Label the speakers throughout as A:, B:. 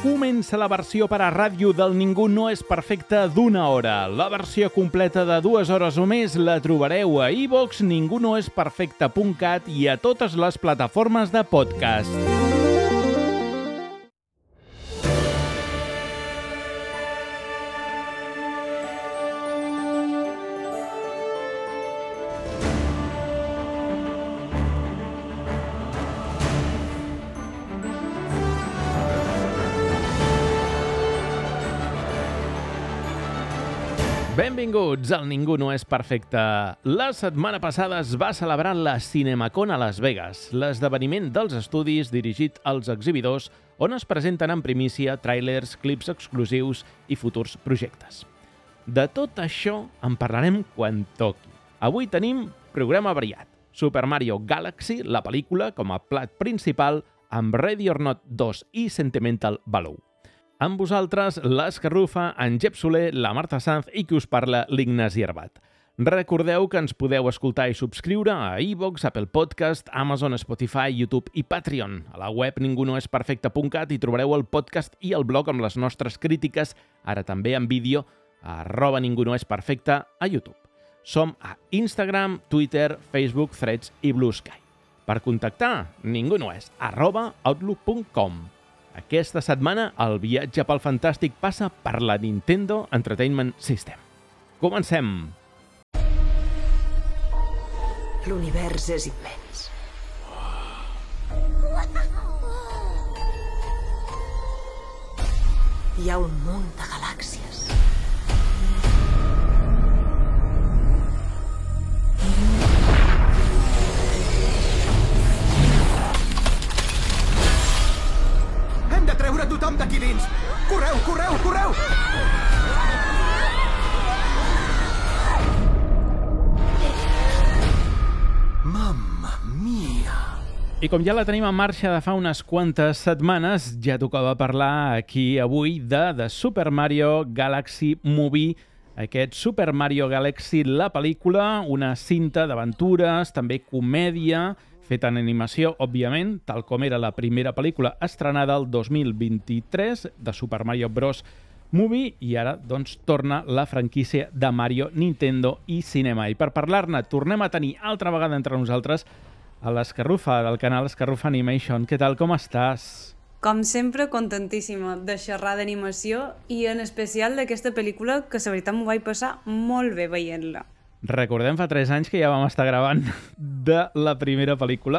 A: Comença la versió per a ràdio del Ningú no és perfecte d'1 hora. La versió completa de 2 hores o més la trobareu a iVoox, ningunoesperfecte.cat i a totes les plataformes de podcast. Benvinguts al Ningú no és perfecte. La setmana passada es va celebrar la CinemaCon a Las Vegas, l'esdeveniment dels estudis dirigit als exhibidors on es presenten en primícia tràilers, clips exclusius i futurs projectes. De tot això en parlarem quan toqui. Avui tenim programa variat. Super Mario Galaxy, la pel·lícula, com a plat principal, amb Ready or Not 2 i Sentimental Value. Amb vosaltres, l'Escarrufa, en Jep Soler, la Marta Sanz i qui us parla, l'Ignasi Arbat. Recordeu que ens podeu escoltar i subscriure a iVoox, Apple Podcast, Amazon, Spotify, YouTube i Patreon. A la web ningunoesperfecte.cat hi trobareu el podcast i el blog amb les nostres crítiques, ara també en vídeo, a @ningunoesperfecte a YouTube. Som a Instagram, Twitter, Facebook, Threads i Blue Sky. Per contactar, ningunoes@outlook.com. Aquesta setmana el viatge pel fantàstic passa per la Nintendo Entertainment System. Comencem!
B: L'univers és immens. Hi ha un munt de galàxies.
C: Hem de treure tothom d'aquí dins! Correu, correu, correu! Mamma mia!
A: I com ja la tenim en marxa de fa unes quantes setmanes, ja tocava parlar aquí avui de Super Mario Galaxy Movie, aquest Super Mario Galaxy, la pel·lícula, una cinta d'aventures, també comèdia, feta en animació, òbviament, tal com era la primera pel·lícula estrenada el 2023 de Super Mario Bros. Movie, i ara doncs torna la franquícia de Mario, Nintendo i cinema. I per parlar-ne tornem a tenir altra vegada entre nosaltres a l'Escarrufa, del canal Escarrufa Animation. Què tal, com estàs?
D: Com sempre, contentíssima de xerrar d'animació i en especial d'aquesta pel·lícula que la veritat m'ho vaig passar molt bé veient-la.
A: Recordem fa 3 anys que ja vam estar gravant de la primera pel·lícula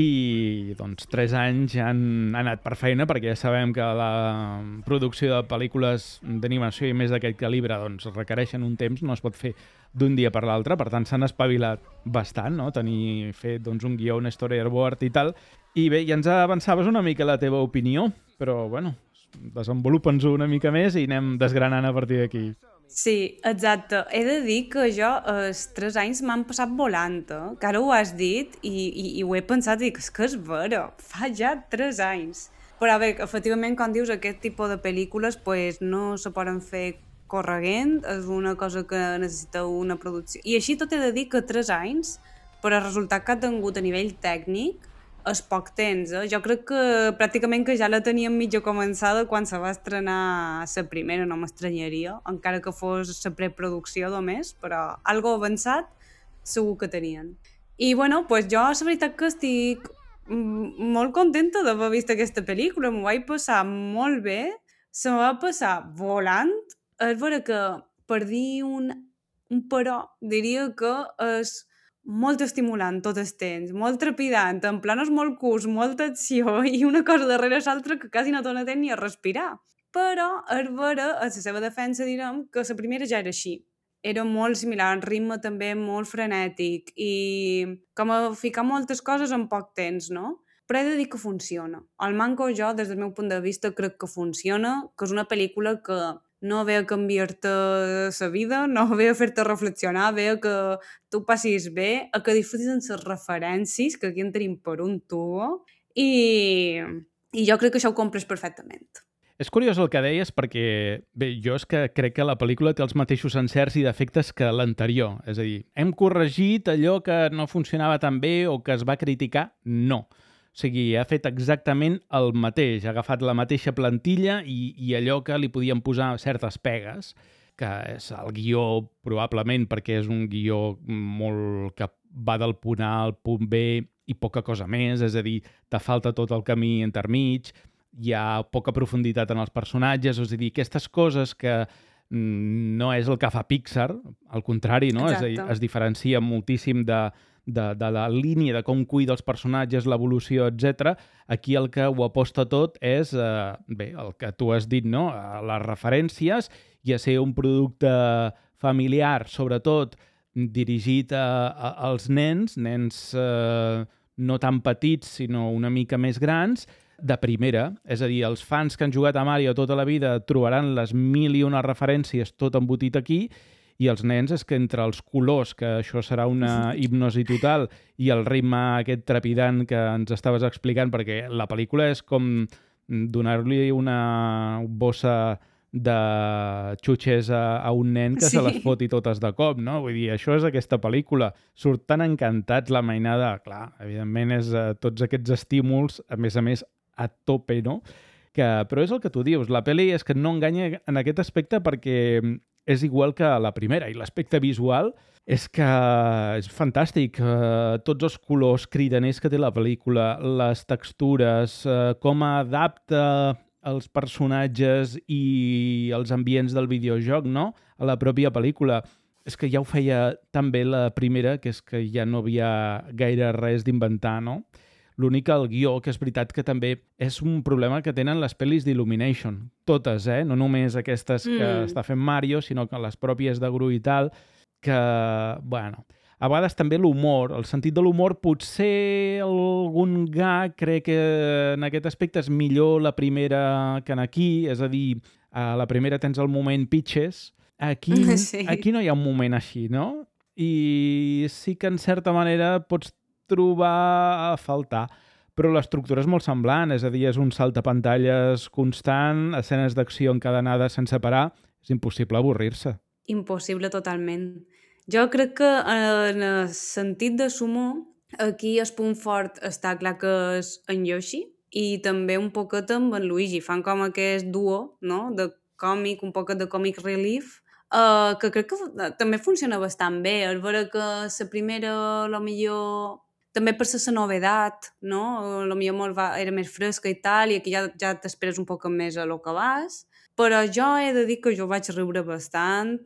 A: i doncs 3 anys han anat per feina perquè ja sabem que la producció de pel·lícules d'animació i més d'aquest calibre doncs requereixen un temps, no es pot fer d'un dia per l'altre, per tant s'han espavilat bastant, no? Tenir fet doncs, un guió, un storyboard i tal. I bé, ja ens avançaves una mica la teva opinió, però bueno, desenvolupa'ns-ho una mica més i anem desgranant a partir d'aquí.
D: Sí, exacte. He de dir que jo els 3 anys m'han passat volant, que ara ho has dit i ho he pensat i dic, és que és vera, fa ja 3 anys. Però bé, efectivament, com dius, aquest tipus de pel·lícules pues, no se poden fer corregent, és una cosa que necessita una producció. I així tot he de dir que 3 anys, per al resultat que ha tingut a nivell tècnic, és poc temps, Jo crec que pràcticament que ja la teníem mitja començada quan se va estrenar la primera, no m'estranyaria, encara que fos la preproducció només, però algo avançat segur que tenien. I bueno, pues jo la veritat que estic molt contenta d'haver vist aquesta pel·lícula, m'ho vaig passar molt bé, se me va passar volant, és vera que per dir un però diria que és molt estimulant tot el temps, molt trepidant, en planos molt curts, molta acció i una cosa darrere l'altra que quasi no dona temps ni a respirar. Però és vera, a la seva defensa direm que la primera ja era així. Era molt similar, el ritme també molt frenètic i com a ficar moltes coses en poc temps, no? Però he de dir que funciona. El manco jo, des del meu punt de vista, crec que funciona, que és una pel·lícula que no ve a canviar-te la vida, no ve a fer-te reflexionar, ve a que tu passis bé, a que disfrutis en les referències, que aquí en tenim per un tubo, i jo crec que això ho compres perfectament.
A: És curiós el que deies perquè, bé, jo és que crec que la pel·lícula té els mateixos encerts i defectes que l'anterior. És a dir, hem corregit allò que no funcionava tan bé o que es va criticar? No. O sigui, ha fet exactament el mateix. Ha agafat la mateixa plantilla i allò que li podien posar certes pegues, que és el guió, probablement, perquè és un guió molt que va del punt A al punt B i poca cosa més, és a dir, te falta tot el camí intermig, hi ha poca profunditat en els personatges, és a dir, aquestes coses que no és el que fa Pixar, al contrari, no? És a dir, es diferencia moltíssim de la línia de com cuida els personatges, l'evolució, etc. Aquí el que ho aposta tot és, bé, el que tu has dit, no? A les referències i a ser un producte familiar, sobretot dirigit als nens no tan petits, sinó una mica més grans, de primera. És a dir, els fans que han jugat a Mario tota la vida trobaran les 1001 referències tot embotit aquí, i els nens és que entre els colors, que això serà una hipnosi total, i el ritme aquest trepidant que ens estaves explicant, perquè la pel·lícula és com donar-li una bossa de xutxes a un nen que se les foti totes de cop, no? Vull dir, això és aquesta pel·lícula. Surt tan encantats la mainada. Clar, evidentment és tots aquests estímuls, a més, a tope, no? Però és el que tu dius, la pel·li és que no enganya en aquest aspecte perquè és igual que la primera, i l'aspecte visual és que és fantàstic. Tots els colors cridaners que té la pel·lícula, les textures, com adapta els personatges i els ambients del videojoc, no?, a la pròpia pel·lícula. És que ja ho feia tan bé la primera, que és que ja no havia gaire res d'inventar, no? L'únic, el guió, que és veritat que també és un problema que tenen les pel·lis d'Illumination. Totes, no només aquestes que està fent Mario, sinó que les pròpies de Gru i tal, que, bueno, a vegades també l'humor, el sentit de l'humor, potser algun gag, crec que en aquest aspecte és millor la primera que en aquí, és a dir, a la primera tens el moment Peaches, aquí no hi ha un moment així, no? I sí que en certa manera pots trobar a faltar, però l'estructura és molt semblant, és a dir, és un saltapantalles constant, escenes d'acció encadenades sense parar, és impossible avorrir-se.
D: Impossible totalment. Jo crec que en el sentit de sumo, aquí el punt fort està clar que és en Yoshi i també un poquet amb en Luigi. Fan com aquest duo, no?, de còmic, un poquet de comic relief, que crec que també funciona bastant bé. És vera que la primera, millor també per ser la novedat, no? Potser era més fresca i tal, i aquí ja t'esperes un poc més a lo que vas. Però jo he de dir que jo vaig riure bastant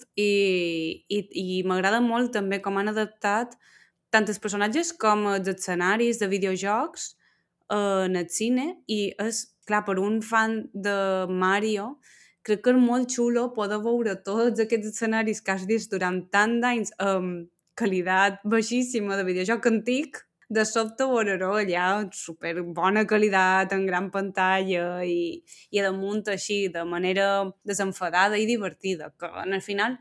D: i m'agrada molt també com han adaptat tant els personatges com els escenaris de videojocs en el cine, i és, clar, per un fan de Mario, crec que és molt xulo poder veure tots aquests escenaris que has vist durant tant d'anys amb qualitat baixíssima de videojoc antic, de sobte veure-ho allà super bona qualitat, en gran pantalla i a damunt així, de manera desenfadada i divertida, que al final,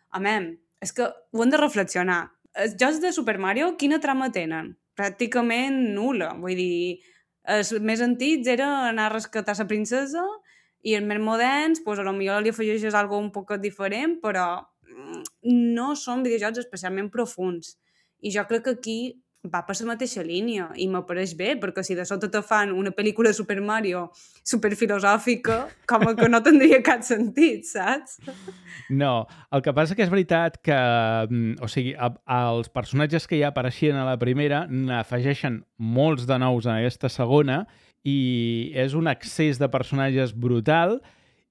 D: és que ho hem de reflexionar. Els jocs de Super Mario, quina trama tenen? Pràcticament nul·la. Vull dir, els més antics era anar a rescatar la princesa i els més moderns, doncs, potser li afegeixes alguna un poc diferent, però no són videojocs especialment profuns. I jo crec que aquí va per la mateixa línia i m'apareix bé, perquè si de sota te fan una pel·lícula de Super Mario superfilosòfica, com que no tindria cap sentit, saps?
A: No, el que passa que és veritat que, o sigui, els personatges que ja apareixien a la primera n'afegeixen molts de nous en aquesta segona i és un excés de personatges brutal.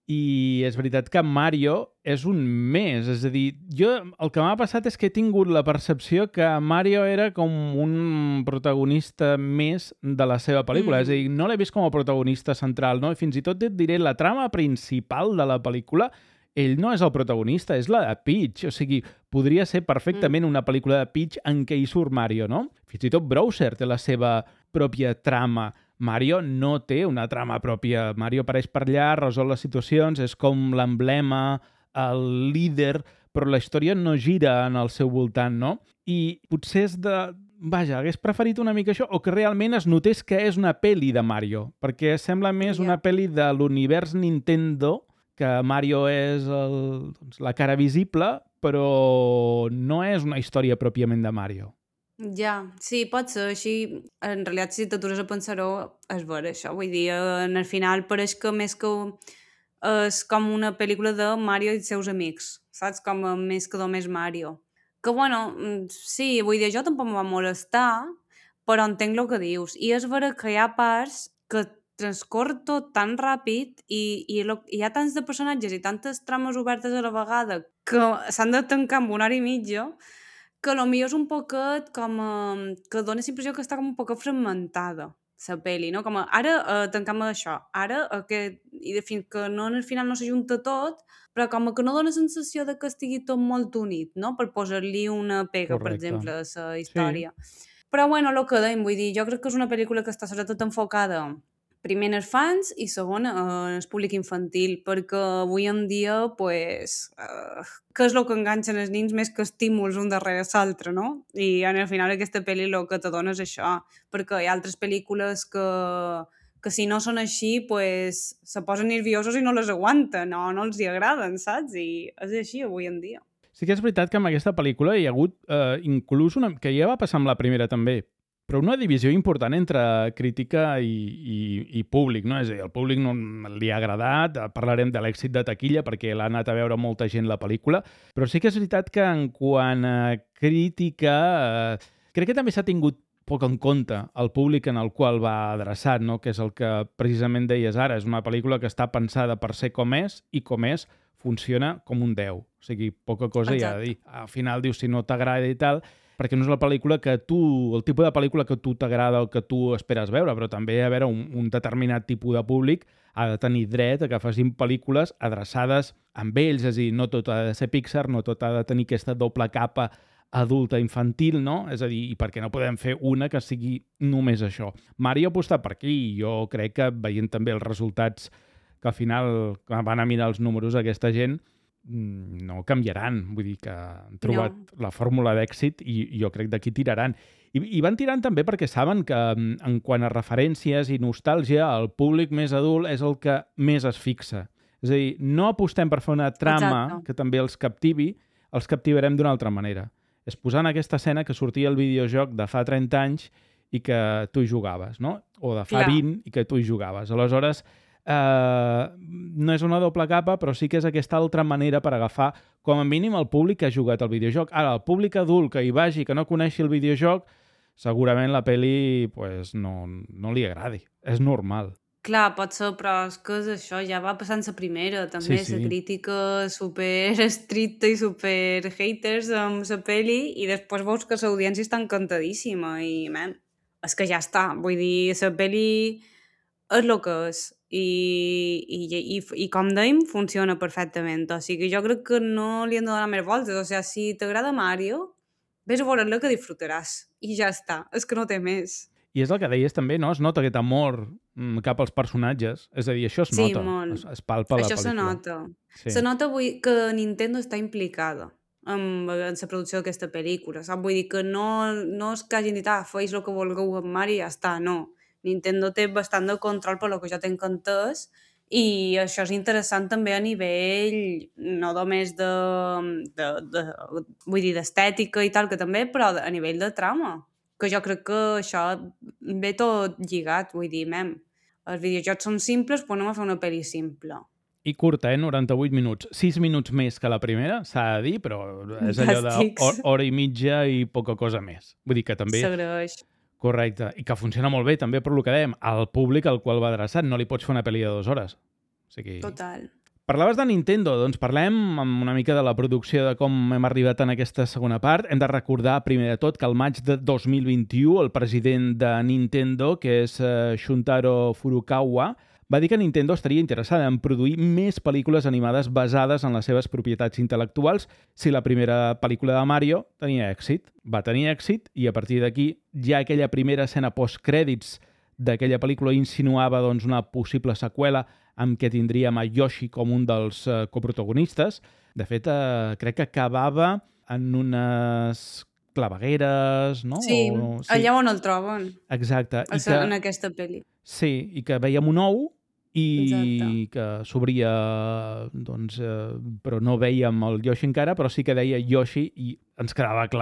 A: I és veritat que Mario és un més, és a dir, el que m'ha passat és que he tingut la percepció que Mario era com un protagonista més de la seva pel·lícula, és a dir, no l'he vist com a protagonista central, no? I fins i tot et diré, la trama principal de la pel·lícula, ell no és el protagonista, és la de Peach, o sigui, podria ser perfectament una pel·lícula de Peach en què hi surt Mario, no? Fins i tot Bowser té la seva pròpia trama. Mario no té una trama pròpia. Mario apareix per allà, resol les situacions, és com l'emblema, el líder, però la història no gira en el seu voltant, no? I potser és de... Vaja, hagués preferit una mica això, o que realment es notés que és una pel·li de Mario, perquè sembla més una pel·li de l'univers Nintendo, que Mario és la cara visible, però no és una història pròpiament de Mario.
D: Ja, sí, pot ser així. En realitat, si t'atures a pensar-ho, és vera, això. Vull dir, en el final pareix que més que és com una pel·lícula de Mario i els seus amics, saps? Com més que només Mario. Que, bueno, sí, vull dir, jo tampoc em va molestar, però entenc el que dius. I és vera que hi ha parts que transcorre tot tan ràpid hi ha tants de personatges i tantes trames obertes a la vegada que s'han de tancar en una hora i mitja que millor és un poquet com que dona la impressió que està com un poquet fragmentada, la peli, no? Com a, ara tancam això, ara aquest... I de fins que no, al final no s'ajunta tot, però com que no dona sensació de que estigui tot molt unit, no? Per posar-li una pega, per
A: Correcte.
D: exemple, a la
A: Sí.
D: història. Però bueno, el que dèiem, vull dir, jo crec que és una pel·lícula que està sobretot enfocada primer en els fans i segon en el públic infantil, perquè avui en dia, pues, què és el que enganxen els nins més que estímuls un darrere l'altre, no? I al final aquesta pel·li el que te dona és això, perquè hi ha altres pel·lícules que si no són així, pues, se posen nerviosos i no les aguanten, no els hi agraden, saps? I és així avui en dia.
A: Sí que és veritat que amb aquesta pel·lícula hi ha hagut inclús una... que ja va passar amb la primera també, però una divisió important entre crítica i públic, no? És a dir, el públic no li ha agradat, parlarem de l'èxit de taquilla perquè l'ha anat a veure molta gent la pel·lícula, però sí que és veritat que en quant a crítica crec que també s'ha tingut poc en compte el públic en el qual va adreçat, no? Que és el que precisament deies ara, és una pel·lícula que està pensada per ser com és i com és funciona com un 10. O sigui, poca cosa hi ha a dir. Al final dius si no t'agrada i tal, perquè no és la pel·lícula que tu, el tipus de pel·lícula que tu t'agrada o que tu esperes veure, però també a veure un determinat tipus de públic ha de tenir dret a que facin pel·lícules adreçades amb ells, és a dir, no tot ha de ser Pixar, no tot ha de tenir aquesta doble capa adulta infantil, no? És a dir, i per què no podem fer una que sigui només això? Mario aposta per aquí i jo crec que veient també els resultats que al final quan van a mirar els números aquesta gent no canviaran, vull dir que han trobat la fórmula d'èxit i jo crec d'aquí tiraran. I van tirant també perquè saben que en quant a referències i nostàlgia el públic més adult és el que més es fixa. És a dir, no apostem per fer una trama que també els captivi, els captivarem d'una altra manera. És posant aquesta escena que sortia el videojoc de fa 30 anys i que tu hi jugaves, no? O de fa 20 i que tu hi jugaves. Aleshores, no és una doble capa, però sí que és aquesta altra manera per agafar, com a mínim, el públic que ha jugat al videojoc. Ara, el públic adult que hi vagi, que no coneixi el videojoc, segurament la pel·li pues, no li agradi. És normal.
D: Clar, pot ser, però és que és això, ja va passant la primera, també, la crítica super estricta i super haters amb la pel·li, i després veus que l'audiència està encantadíssima, i, man, és que ja està, vull dir, la pel·li és el que és, i com dèiem, funciona perfectament, o sigui, jo crec que no li han de donar més voltes, o sigui, si t'agrada Mario, vés a veure-la que disfrutaràs, i ja està, és que no té més.
A: I és el que deies també, no? Es nota aquest amor cap als personatges. És a dir, això es nota.
D: Molt.
A: Es palpa la pel·lícula.
D: Això se nota. Se nota que Nintendo està implicada en la producció d'aquesta pel·lícula. Saps? Vull dir que no és que hagin dit feis el que vulgueu amb Mario i ja està, no. Nintendo té bastant de control per lo que jo tinc entès i això és interessant també a nivell no només vull dir d'estètica i tal, que també, però a nivell de trama. Que jo crec que això ve tot lligat, vull dir, els videojocs són simples, però anem a fer una pel·li simple.
A: I curta, 98 minuts. 6 minuts més que la primera, s'ha de dir, però és allò d'hora i mitja i poca cosa més. Vull dir que també...
D: S'agraeix.
A: Correcte. I que funciona molt bé, també, per lo que dèiem, al públic al qual va adreçat. No li pots fer una pel·li de 2 hores. O sigui...
D: Total.
A: Parlaves de Nintendo, doncs parlem amb una mica de la producció, de com hem arribat en aquesta segona part. Hem de recordar, primer de tot, que al maig de 2021 el president de Nintendo, que és Shuntaro Furukawa, va dir que Nintendo estaria interessada en produir més pel·lícules animades basades en les seves propietats intel·lectuals si la primera pel·lícula de Mario tenia èxit. Va tenir èxit i a partir d'aquí ja aquella primera escena postcrèdits d'aquella pel·lícula insinuava doncs, una possible seqüela amb què tindríem a Yoshi com un dels coprotagonistes. De fet, crec que acabava en unes clavegueres, no?
D: Sí, allà on el troben.
A: Exacte.
D: En aquesta pel·li.
A: Sí, i que veiem un ou i que s'obria, doncs, però no veiem el Yoshi encara, però sí que deia Yoshi i ens quedava clar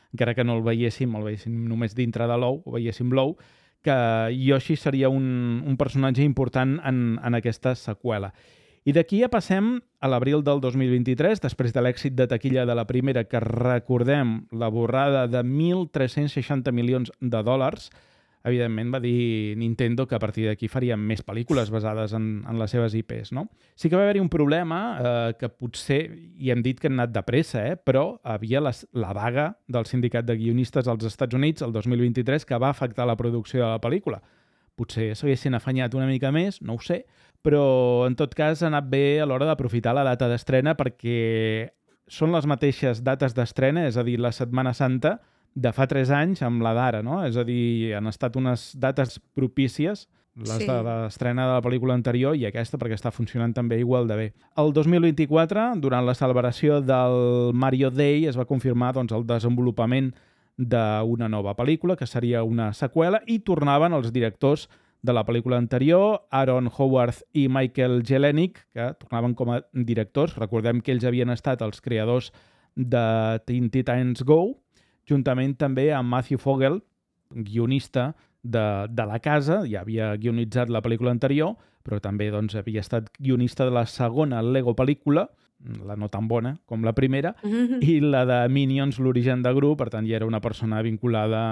A: encara que no el veiéssim només dintre de l'ou, o veiéssim l'ou, que Yoshi seria un personatge important en aquesta seqüela. I d'aquí ja passem a l'abril del 2023, després de l'èxit de taquilla de la primera, que recordem la borrada de 1.360 milions de dòlars. Evidentment va dir Nintendo que a partir d'aquí farien més pel·lícules basades en les seves IPs, no? Sí que va haver-hi un problema que potser, i hem dit que han anat de pressa, però havia la vaga del sindicat de guionistes als Estats Units el 2023 que va afectar la producció de la pel·lícula. Potser s'haguessin afanyat una mica més, no ho sé, però en tot cas ha anat bé a l'hora d'aprofitar la data d'estrena perquè són les mateixes dates d'estrena, és a dir, la Setmana Santa de fa 3 anys amb la d'ara, no? És a dir, han estat unes dates propícies, les de l'estrena de la pel·lícula anterior i aquesta, perquè està funcionant també igual de bé. El 2024, durant la celebració del Mario Day, es va confirmar el desenvolupament d'una nova pel·lícula, que seria una seqüela, i tornaven els directors de la pel·lícula anterior, Aaron Howard i Michael Jelenic, que tornaven com a directors. Recordem que ells havien estat els creadors de Teen Titans Go, juntament també amb Matthew Fogel, guionista de La Casa, ja havia guionitzat la pel·lícula anterior, però també havia estat guionista de la segona Lego pel·lícula, la no tan bona com la primera, i la de Minions, l'origen de Gru, per tant ja era una persona vinculada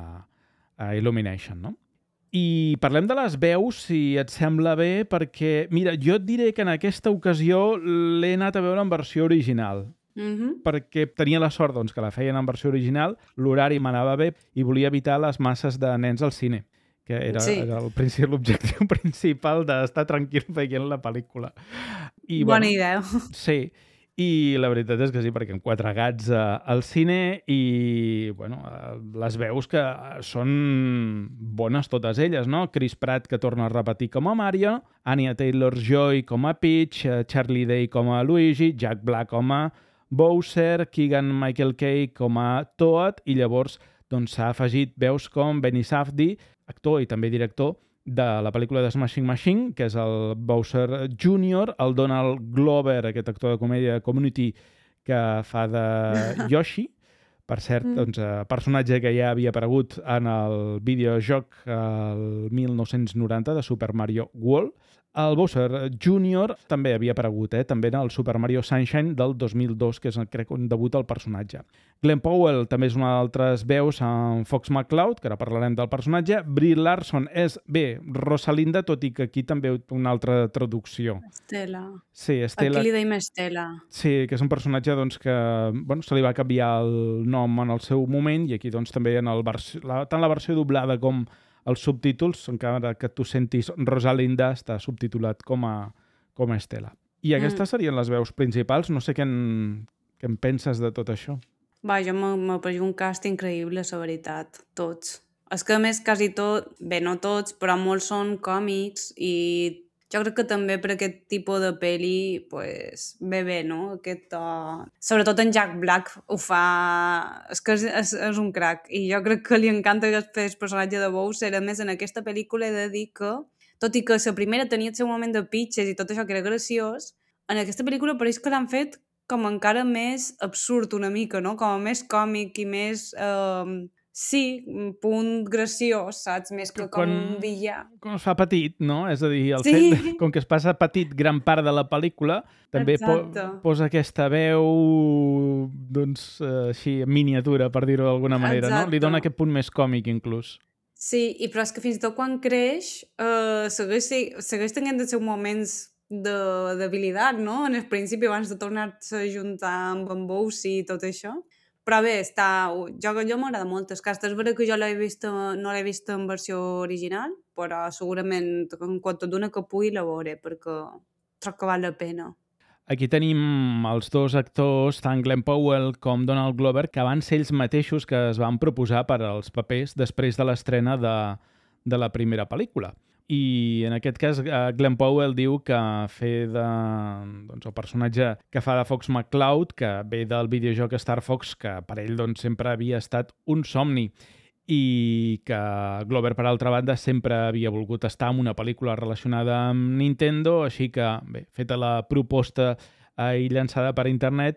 A: a Illumination, no? I parlem de les veus, si et sembla bé, perquè, mira, jo et diré que en aquesta ocasió l'he anat a veure en versió original, perquè tenia la sort que la feien en versió original, l'horari m'anava bé i volia evitar les masses de nens al cine, que era l'objectiu principal d'estar tranquil veient la pel·lícula.
D: Bona idea.
A: Sí, i la veritat és que sí, perquè amb 4 gats al cine i les veus que són bones totes elles, no? Chris Pratt, que torna a repetir com a Mario, Anya Taylor-Joy com a Peach, Charlie Day com a Luigi, Jack Black com a Bowser, Keegan-Michael Kay com a Toad, i llavors s'ha afegit veus com Benny Safdie, actor i també director de la pel·lícula de Smashing Machine, que és el Bowser Jr., el Donald Glover, aquest actor de comèdia de Community que fa de Yoshi, per cert, personatge que ja havia aparegut en el videojoc el 1990 de Super Mario World. El Bowser Jr. també havia aparegut, també en el Super Mario Sunshine del 2002, que és, crec, on debuta el personatge. Glenn Powell també és una d'altres veus en Fox McCloud, que ara parlarem del personatge. Brie Larson és, Rosalinda, tot i que aquí també una altra traducció.
D: Estela.
A: Sí, Estela.
D: Aquí li deim Estela.
A: Sí, que és un personatge que se li va canviar el nom en el seu moment i aquí també en tant la versió doblada com els subtítols, encara que tu sentis Rosalinda, està subtitulat com a Estela. I aquestes serien les veus principals. No sé què en penses de tot això.
D: Jo m'ha parit un cast increïble, la veritat. Tots. És que, a més, quasi tot, no tots, però molts són còmics i jo crec que també per aquest tipus de pel·li bé, no? Sobretot en Jack Black ho fa... És que és un crac i jo crec que li encanta aquest personatge de Bowser. A més, en aquesta pel·lícula he de dir que, tot i que la primera tenia el seu moment de pitches i tot això que era graciós, en aquesta pel·lícula pareix que l'han fet com encara més absurd una mica, no? Com a més còmic i més... Sí, un punt graciós, saps? Més que com un villà.
A: Quan es fa petit, no? És a dir, fet, com que es passa petit gran part de la pel·lícula, també posa aquesta veu, així, en miniatura, per dir-ho d'alguna manera, no? Li dona aquest punt més còmic, inclús.
D: Sí, però és que fins i tot quan creix, segueix tenint els seus moments de debilitat, no? En el principi, abans de tornar-se a juntar amb en Bowser i tot això. Però bé, jo m'agrada molt el cast. És veritat que jo no l'he vist en versió original, però segurament en quant d'una que pugui la veuré, perquè troc que val la pena.
A: Aquí tenim els dos actors, tant Glenn Powell com Donald Glover, que van ser ells mateixos que es van proposar per als papers després de l'estrena de la primera pel·lícula. I en aquest cas Glenn Powell diu que fer el personatge que fa de Fox McCloud, que ve del videojoc Star Fox, que per ell sempre havia estat un somni, i que Glover, per altra banda, sempre havia volgut estar en una pel·lícula relacionada amb Nintendo, així que, feta la proposta i llançada per internet,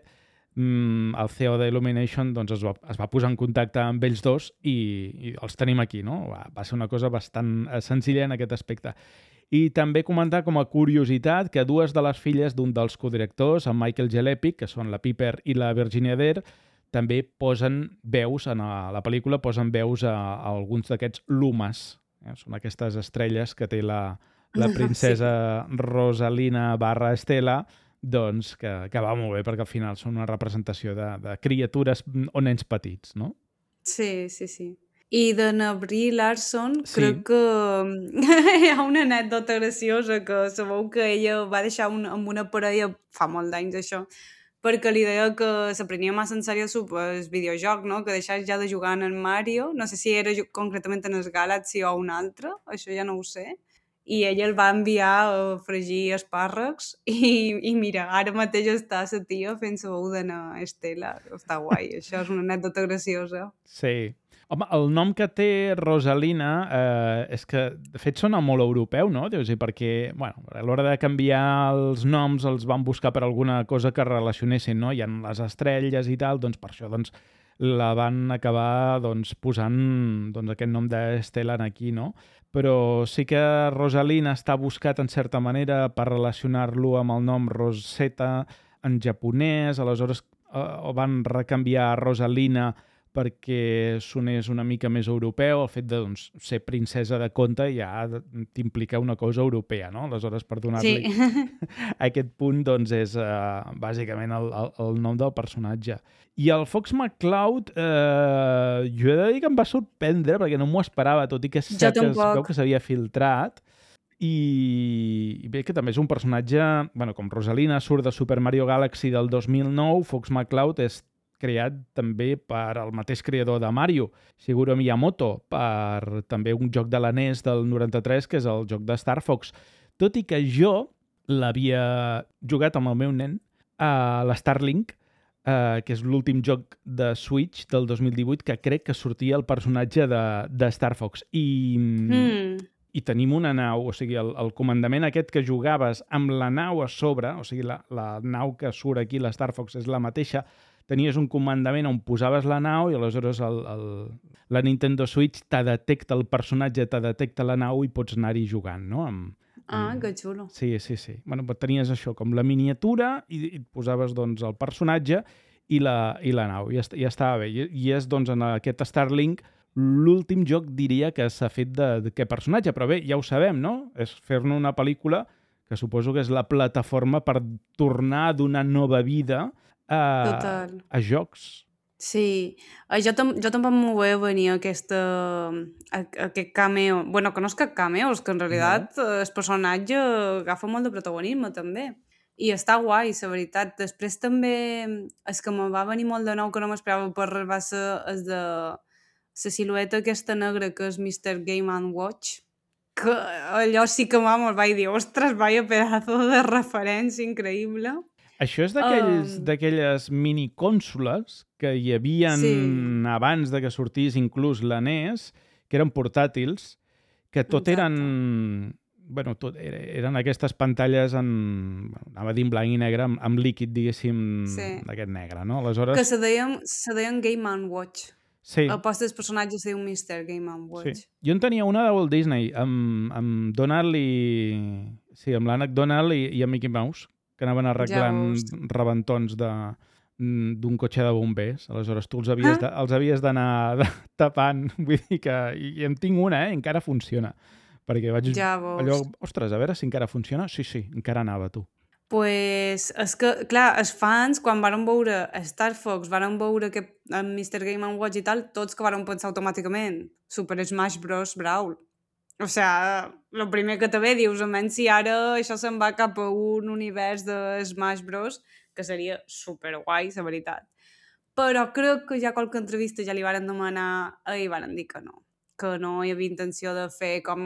A: el CEO d'Illumination doncs, es va posar en contacte amb ells dos i els tenim aquí, no? Va ser una cosa bastant senzilla en aquest aspecte. I també comentar com a curiositat que dues de les filles d'un dels codirectors, en Michael Gillespie, que són la Piper i la Virginia Dare, també posen veus, la pel·lícula posen veus a alguns d'aquests lumes. Són aquestes estrelles que té la princesa Rosalina / Estela, doncs que va molt bé perquè al final són una representació de criatures o nens petits, no?
D: Sí. I de Brie Larson,
A: Sí.
D: crec que hi ha una anècdota graciosa que sabeu que ella va deixar amb una parella fa molt d'anys, això, perquè li deia que se prenia massa en sèrio el videojoc, no? Que deixés ja de jugar en el Mario, no sé si era concretament en el Galaxy o un altre, això ja no ho sé, i ella el va enviar a fregir espàrrecs i mira, ara mateix està la tia fent la veu d'Anna Estela, està guai, això és una anècdota graciosa.
A: Sí. Home, el nom que té Rosalina és que, de fet, sona molt europeu, no? Deu ser perquè, bueno, a l'hora de canviar els noms els van buscar per alguna cosa que relacionessin, no? Hi ha les estrelles i tal, doncs per això doncs, la van acabar doncs, posant doncs, aquest nom d'Estela aquí, no? Però sí que Rosalina està buscat en certa manera per relacionar-lo amb el nom Rosetta en japonès, aleshores ho van recanviar a Rosalina perquè sonés una mica més europeu, el fet de doncs, ser princesa de conte ja t'implica una cosa europea, no? Aleshores, per donar-li aquest punt, doncs és bàsicament el nom del personatge. I el Fox McCloud, jo he de dir que em va sorprendre, perquè no m'ho esperava, tot i que es veu que s'havia filtrat, i bé, que també és un personatge, bueno, com Rosalina surt de Super Mario Galaxy del 2009, Fox McCloud és creat també per el mateix creador de Mario, Shigeru Miyamoto, per també un joc de la NES del 93, que és el joc de Star Fox. Tot i que jo l'havia jugat amb el meu nen a l'Starlink, que és l'últim joc de Switch del 2018, que crec que sortia el personatge de Star Fox. I tenim una nau, o sigui, el comandament aquest que jugaves amb la nau a sobre, o sigui, la nau que surt aquí, la Star Fox, és la mateixa, tenies un comandament on posaves la nau i aleshores la Nintendo Switch te detecta el personatge, te detecta la nau i pots anar-hi jugant, no?
D: Que xulo.
A: Sí. Bueno, tenies això, com la miniatura i et posaves doncs, el personatge i la nau, i estava bé. I és doncs, en aquest Starlink l'últim joc, diria, que s'ha fet d'aquest personatge. Però bé, ja ho sabem, no? És fer-ne una pel·lícula que suposo que és la plataforma per tornar a donar nova vida a jocs.
D: Sí, jo tampoc m'ho veia venir aquest cameo. Bueno, que no és cap cameo, és que en realitat el personatge agafa molt de protagonisme també. I està guai, la veritat. Després també és que me va venir molt de nou que no m'esperava per arribar és de la silueta aquesta negra que és Mr. Game & Watch, que allò sí que me'l vaig dir, ostres, vaya pedazo de referència increïble.
A: Això és d'aquelles mini-cònsoles que hi havia abans de que sortís inclús la NES, que eren portàtils, que tot eren... Bueno, eren aquestes pantalles anava a dir en blanc i negre, amb líquid, diguéssim, d'aquest negre, no? Aleshores...
D: Que se deien Game & Watch.
A: Sí.
D: El post dels personatges diu Mr. Game & Watch.
A: Sí. Jo en tenia una de Walt Disney, amb Donald i... Sí, amb l'Ànec Donald i amb Mickey Mouse, que anaven arreglant rebentons d'un cotxe de bombers. Aleshores, tu els havies d'anar tapant. Vull dir que... I en tinc una, encara funciona. Perquè vaig... Allò, ostres, a veure si encara funciona. Sí, encara anava, tu.
D: Pues és que, clar, els fans, quan van veure Star Fox, van veure que amb Mr. Game & Watch i tal, tots que van pensar automàticament Super Smash Bros. Brawl. O sigui, el primer que també dius, almenys si ara això se'n va cap a un univers de Smash Bros, que seria superguai, la veritat. Però crec que ja qualque entrevista ja li varen demanar i varen dir que no hi havia intenció de fer com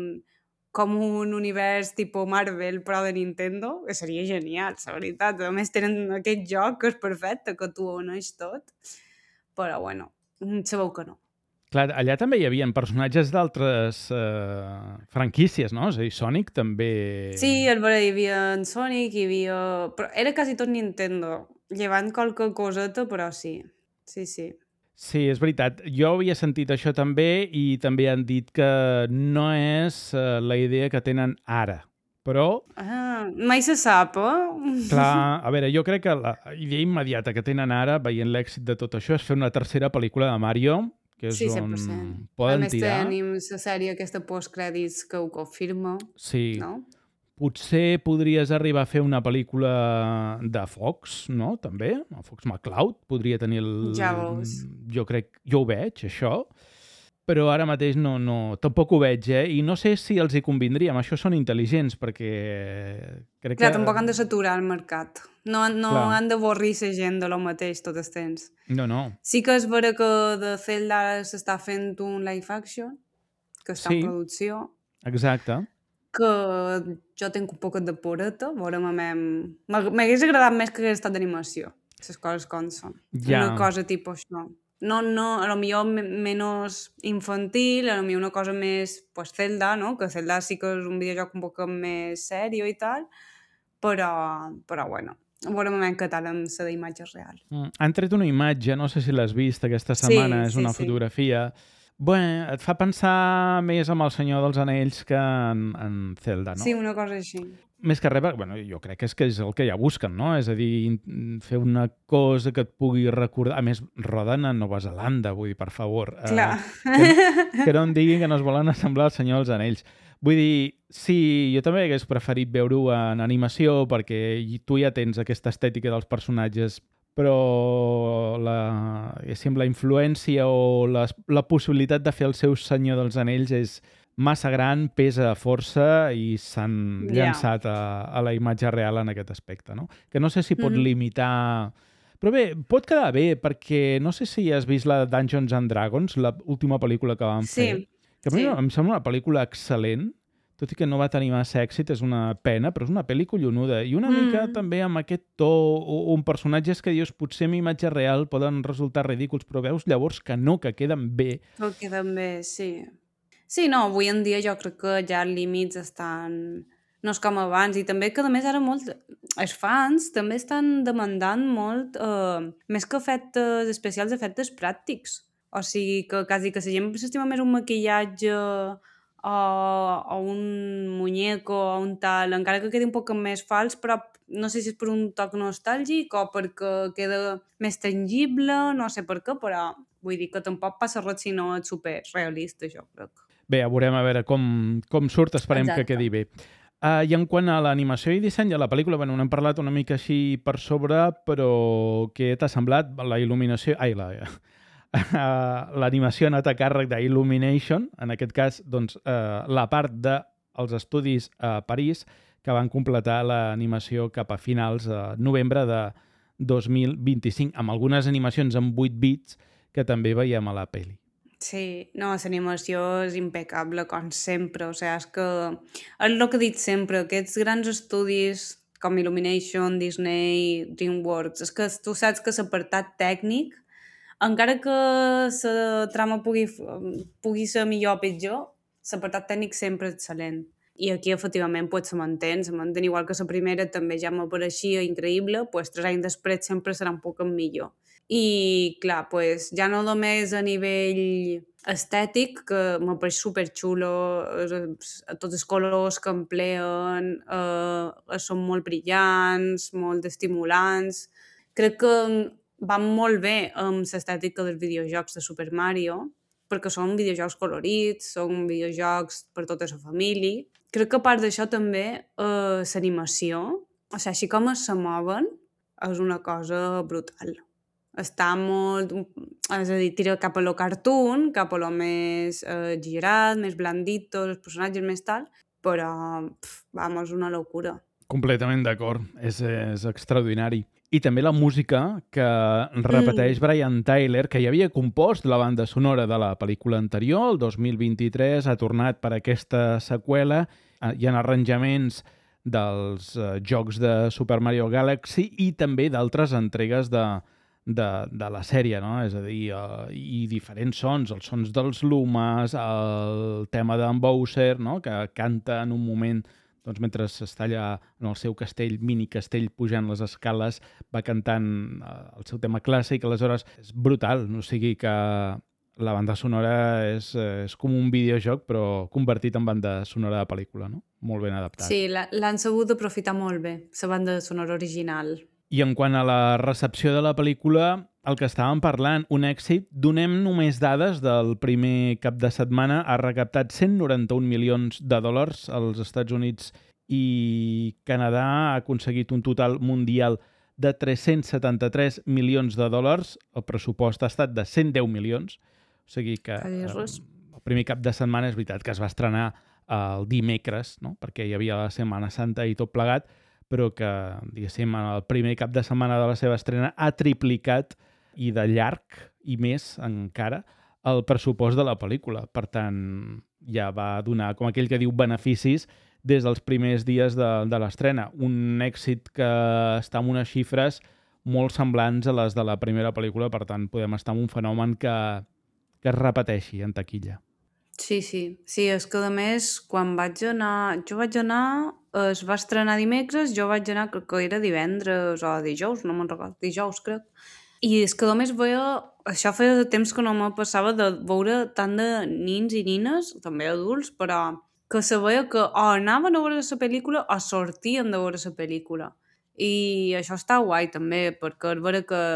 D: un univers tipus Marvel, però de Nintendo, que seria genial, la veritat. A més, tenen aquest joc que és perfecte, que tu ho uneix tot. Però, bueno, sabeu que no.
A: Clar, allà també hi havia personatges d'altres franquícies, no? És a dir, Sonic també...
D: Sí, hi havia en Sonic, hi havia... Però era quasi tot Nintendo. llevant qualque coseta, però sí. Sí, sí.
A: Sí, és veritat. Jo havia sentit això també i també han dit que no és la idea que tenen ara. Però,
D: Mai se sap,
A: clar, a veure, jo crec que la idea immediata que tenen ara, veient l'èxit de tot això, és fer una tercera pel·lícula de Mario, que és
D: Sí,
A: on
D: 100%. A
A: poden
D: més,
A: tirar.
D: tenim la sèrie aquesta postcrèdits que ho confirma,
A: Sí.
D: no?
A: Potser podries arribar a fer una pel·lícula de Fox, no? També, el Fox McCloud podria tenir el...
D: Ja veus.
A: Jo ho veig, això, però ara mateix tampoc ho veig, i no sé si els hi convindria. Amb això són intel·ligents, perquè crec
D: Clar,
A: que...
D: tampoc han de saturar el mercat. No
A: Clar.
D: han d'avorrir la gent de lo mateix tot el temps.
A: No.
D: Sí que és vera que de Zelda ara s'està fent un live action, que està en
A: Sí.
D: producció,
A: Exacte.
D: que jo tinc un poc de poreta, veurem a m'hagués agradat més que hagués estat d'animació, les coses com són.
A: Ja.
D: Una cosa tipus això. No, a lo millor menys infantil, a lo millor una cosa més, pues Zelda, no? Que Zelda sí que és un videojoc un poc més sèrio i tal, però bueno, veurem què tal amb la d'imatge real.
A: Han tret una imatge, no sé si l'has vist aquesta
D: Sí,
A: setmana, és
D: sí,
A: una
D: sí.
A: fotografia. Bé, et fa pensar més en el Senyor dels Anells que en Zelda, no?
D: Sí, una cosa així.
A: Més que res, jo crec que és el que ja busquen, no? És a dir, fer una cosa que et pugui recordar... A més, roden a Nova Zelanda, vull dir, per favor.
D: Clar.
A: Que no em diguin que no es volen assemblar al Senyor dels Anells. Vull dir, sí, jo també hagués preferit veure-ho en animació perquè tu ja tens aquesta estètica dels personatges, però la influència o la possibilitat de fer el seu Senyor dels Anells és massa gran, pesa força i s'han llançat a la imatge real en aquest aspecte, no? Que no sé si pot limitar... Però bé, pot quedar bé, perquè no sé si has vist la Dungeons and Dragons, l'última pel·lícula que van fer. Que a mi em sembla una pel·lícula excel·lent, tot i que no va tenir massa èxit, és una pena, però és una pel·li collonuda. I una mica també amb aquest to, on personatges que dius potser amb imatge real poden resultar ridículs, però veus llavors que no, que queden bé.
D: Que queden bé, sí. Sí, no, avui en dia jo crec que ja els límits estan... No és com abans, i també que a més ara els fans també estan demandant molt més que efectes especials, efectes pràctics. O sigui, que quasi que la gent s'estima més un maquillatge o un muñeco o un tal, encara que quedi un poc més fals, però no sé si és per un toc nostàlgic o perquè queda més tangible, no sé per què, però vull dir que tampoc passa res si no és superrealista, jo crec.
A: Bé, veurem a veure com surt, esperem que quedi bé. I en quant a l'animació i disseny de la pel·lícula, bueno, n'hem parlat una mica així per sobre, però què t'ha semblat la il·luminació... l'animació ha anat a càrrec d'Illumination, en aquest cas, doncs, la part dels estudis a París, que van completar l'animació cap a finals de novembre de 2025, amb algunes animacions en 8 bits que també veiem a la pel·li.
D: Sí, no, l'animació és impecable, com sempre, o sigui, és que és el que he dit sempre, aquests grans estudis com Illumination, Disney, DreamWorks, és que tu saps que l'apartat tècnic, encara que la trama pugui ser millor o pitjor, l'apartat tècnic sempre és excel·lent. I aquí, efectivament, pues, se mantén igual que la primera, també ja m'apareixia increïble, pues, 3 anys després sempre serà un poc millor. I, clar, pues, ja no només a nivell estètic, que m'apareix superxulo, tots els colors que empleen són molt brillants, molt estimulants. Crec que van molt bé amb l'estètica dels videojocs de Super Mario, perquè són videojocs colorits, són videojocs per tota la família. Crec que a part d'això també l'animació, o sigui, així com se mouen, és una cosa brutal. Està molt... És a dir, tira cap a lo cartoon, cap a lo més exagerat, més blandito, els personatges més tal, però, vamos, una locura.
A: Completament d'acord, és extraordinari. I també la música que repeteix Brian Tyler, que ja havia compost la banda sonora de la pel·lícula anterior, el 2023, ha tornat per aquesta seqüela. Hi ha arranjaments dels jocs de Super Mario Galaxy i també d'altres entregues de la sèrie, no? És a dir, i diferents sons, els sons dels Lumas, el tema d'en Bowser, no? Que canta en un moment doncs mentre està allà en el seu castell, mini castell, pujant les escales, va cantant el seu tema clàssic. Aleshores, és brutal, no sigui que la banda sonora és com un videojoc, però convertit en banda sonora de pel·lícula, no? Molt ben adaptat.
D: Sí, l'han sabut aprofitar molt bé, la banda sonora original.
A: I en quant a la recepció de la pel·lícula, el que estàvem parlant, un èxit, donem només dades del primer cap de setmana, ha recaptat 191 milions de dòlars als Estats Units i Canadà ha aconseguit un total mundial de 373 milions de dòlars, el pressupost ha estat de 110 milions, o sigui que el primer cap de setmana és veritat que es va estrenar el dimecres, no? Perquè hi havia la Setmana Santa i tot plegat, però que, diguéssim, el primer cap de setmana de la seva estrena ha triplicat i de llarg i més encara el pressupost de la pel·lícula. Per tant, ja va donar, com aquell que diu, beneficis des dels primers dies de l'estrena. Un èxit que està en unes xifres molt semblants a les de la primera pel·lícula, per tant, podem estar en un fenomen que es repeteixi en taquilla.
D: Sí, és que a més, quan jo vaig anar, es va estrenar dimecres, jo vaig anar, crec que era divendres o dijous, no me'n recordo, dijous crec, i és que només veia, això feia temps que no me passava de veure tant de nins i nines, també adults, però que se veia que o anaven a veure la pel·lícula o sortien de veure la pel·lícula. I això està guai també, perquè és vera que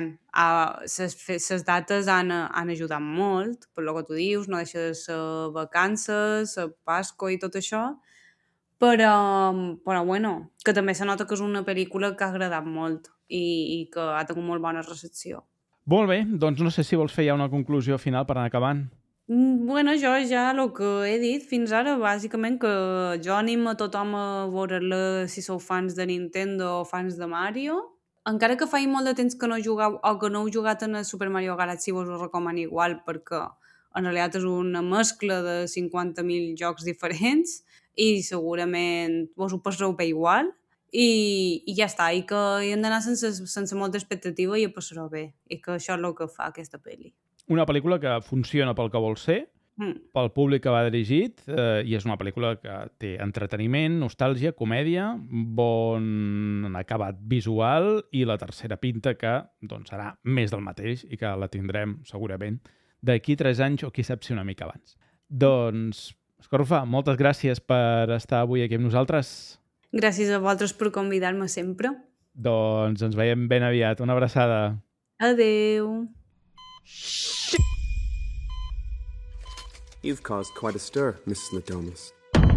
D: les dates han ajudat molt, per lo que tu dius, no deixa de ser vacances, la Pasqua i tot això, però bueno, que també se nota que és una pel·lícula que ha agradat molt i que ha tingut molt bona recepció.
A: Molt bé, doncs no sé si vols fer ja una conclusió final per anar acabant.
D: Bueno, jo ja el que he dit fins ara, bàsicament, que jo animo a tothom a veure-la si sou fans de Nintendo o fans de Mario. Encara que faci molt de temps que no jugueu o que no heu jugat en el Super Mario Galaxy, us ho recomano igual, perquè en realitat és una mescla de 50.000 jocs diferents i segurament vos ho passareu bé igual. I ja està, i que hi hem d'anar sense molta expectativa i a passar-ho bé, i que això és el que fa aquesta pel·li.
A: Una pel·lícula que funciona pel que vol ser, pel públic que va dirigit, i és una pel·lícula que té entreteniment, nostàlgia, comèdia, bon acabat visual i la tercera pinta que doncs, serà més del mateix i que la tindrem segurament d'aquí 3 anys o qui sap si una mica abans. Doncs, Escorfa, moltes gràcies per estar avui aquí amb nosaltres.
D: Gràcies a vosaltres per convidar-me sempre.
A: Doncs ens veiem ben aviat. Una abraçada.
D: Adeu.
E: You've caused quite a stir, Mrs. Ladonis.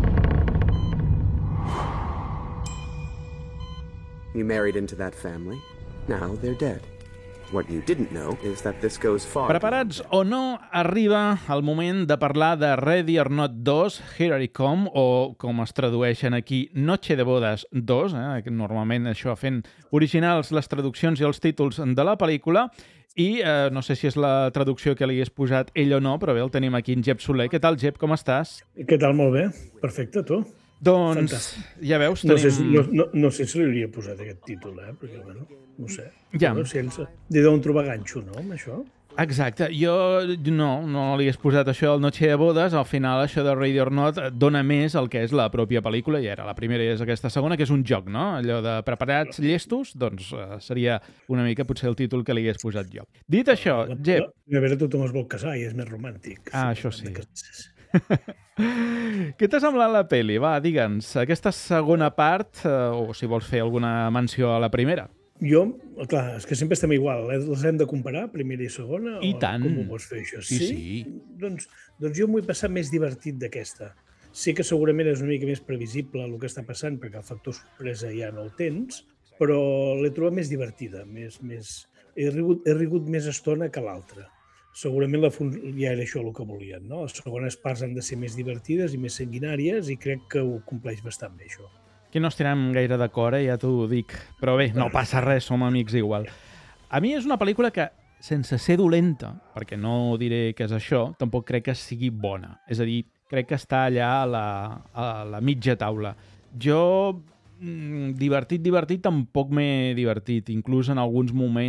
E: You married into that family. Now they're dead. What you didn't know is that this goes far.
A: Preparats o no, arriba el moment de parlar de Ready or Not 2, Here I Come, o com es tradueixen aquí, Noche de Bodas 2, normalment això fent originals les traduccions i els títols de la pel·lícula, i no sé si és la traducció que li hagués posat ell o no, però bé, el tenim aquí en Jep Soler. Què tal, Jep, com estàs?
F: Què tal? Molt bé. Perfecte, tu.
A: Doncs, fantàstic. Ja veus, tenim...
F: No sé si li hauria posat aquest títol, perquè, bueno, no sé.
A: Ja.
F: No sé, de d'on trobar ganxo, no, amb això?
A: Exacte. Jo no li hagués posat això al Noche de Bodas. Al final, això de Ready or Not dona més el que és la pròpia pel·lícula, i era la primera i és aquesta segona, que és un joc, no? Allò de preparats, llestos, doncs seria una mica potser el títol que li hagués posat jo. Dit això, Jep...
F: A veure, tothom es vol casar i és més romàntic.
A: Ah, això sí. Què t'ha semblat la pel·li? Va, digue'ns, aquesta segona part, o si vols fer alguna menció a la primera.
F: Jo, clar, és que sempre estem igual. Les hem de comparar, primera i segona?
A: I tant.
F: Com ho vols fer, això?
A: Sí.
F: Doncs jo m'ho he passat més divertit d'aquesta. Sí que segurament és una mica més previsible el que està passant, perquè el factor sorpresa ja no el tens, però l'he trobat més divertida, he rigut més estona que l'altra. Segurament ja era això el que volien, no? Les segones parts han de ser més divertides i més sanguinàries i crec que ho compleix bastant bé, això.
A: Aquí no estirem gaire d'acord, ja t'ho dic. Però bé, no passa res, som amics igual. A mi és una pel·lícula que, sense ser dolenta, perquè no diré que és això, tampoc crec que sigui bona. És a dir, crec que està allà a la mitja taula. Jo, divertit, tampoc m'he divertit. Inclús en alguns moments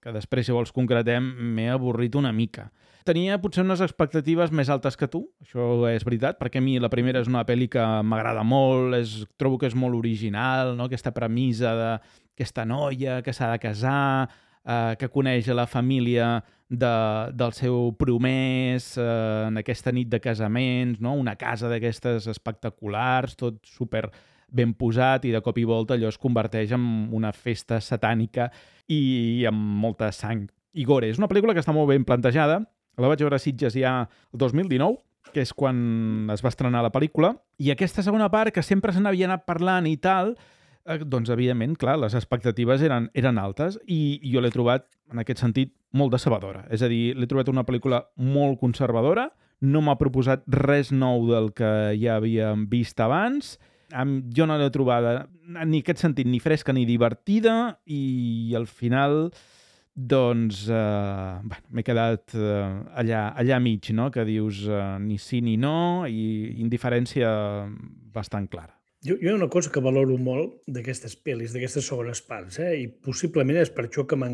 A: que després, si vols, concretem, m'he avorrit una mica. Tenia potser unes expectatives més altes que tu, això és veritat, perquè a mi la primera és una pel·li que m'agrada molt, trobo que és molt original, no? Aquesta premissa d'aquesta noia que s'ha de casar, que coneix la família del seu promès en aquesta nit de casaments, no? Una casa d'aquestes espectaculars, tot super ben posat, i de cop i volta allò es converteix en una festa satànica i amb molta sang i gore. És una pel·lícula que està molt ben plantejada. La vaig veure a Sitges ja el 2019, que és quan es va estrenar la pel·lícula, i aquesta segona part, que sempre se n'havia anat parlant i tal, doncs, evidentment, clar, les expectatives eren altes i jo l'he trobat, en aquest sentit, molt decebedora. És a dir, l'he trobat una pel·lícula molt conservadora, no m'ha proposat res nou del que ja havíem vist abans, jo no l'he trobada, en aquest sentit, ni fresca ni divertida, i al final, doncs, m'he quedat allà mig, no? Que dius ni sí ni no, i indiferència bastant clara.
F: Jo hi ha una cosa que valoro molt d'aquestes pel·lis, d'aquestes segones parts, i possiblement és per això que me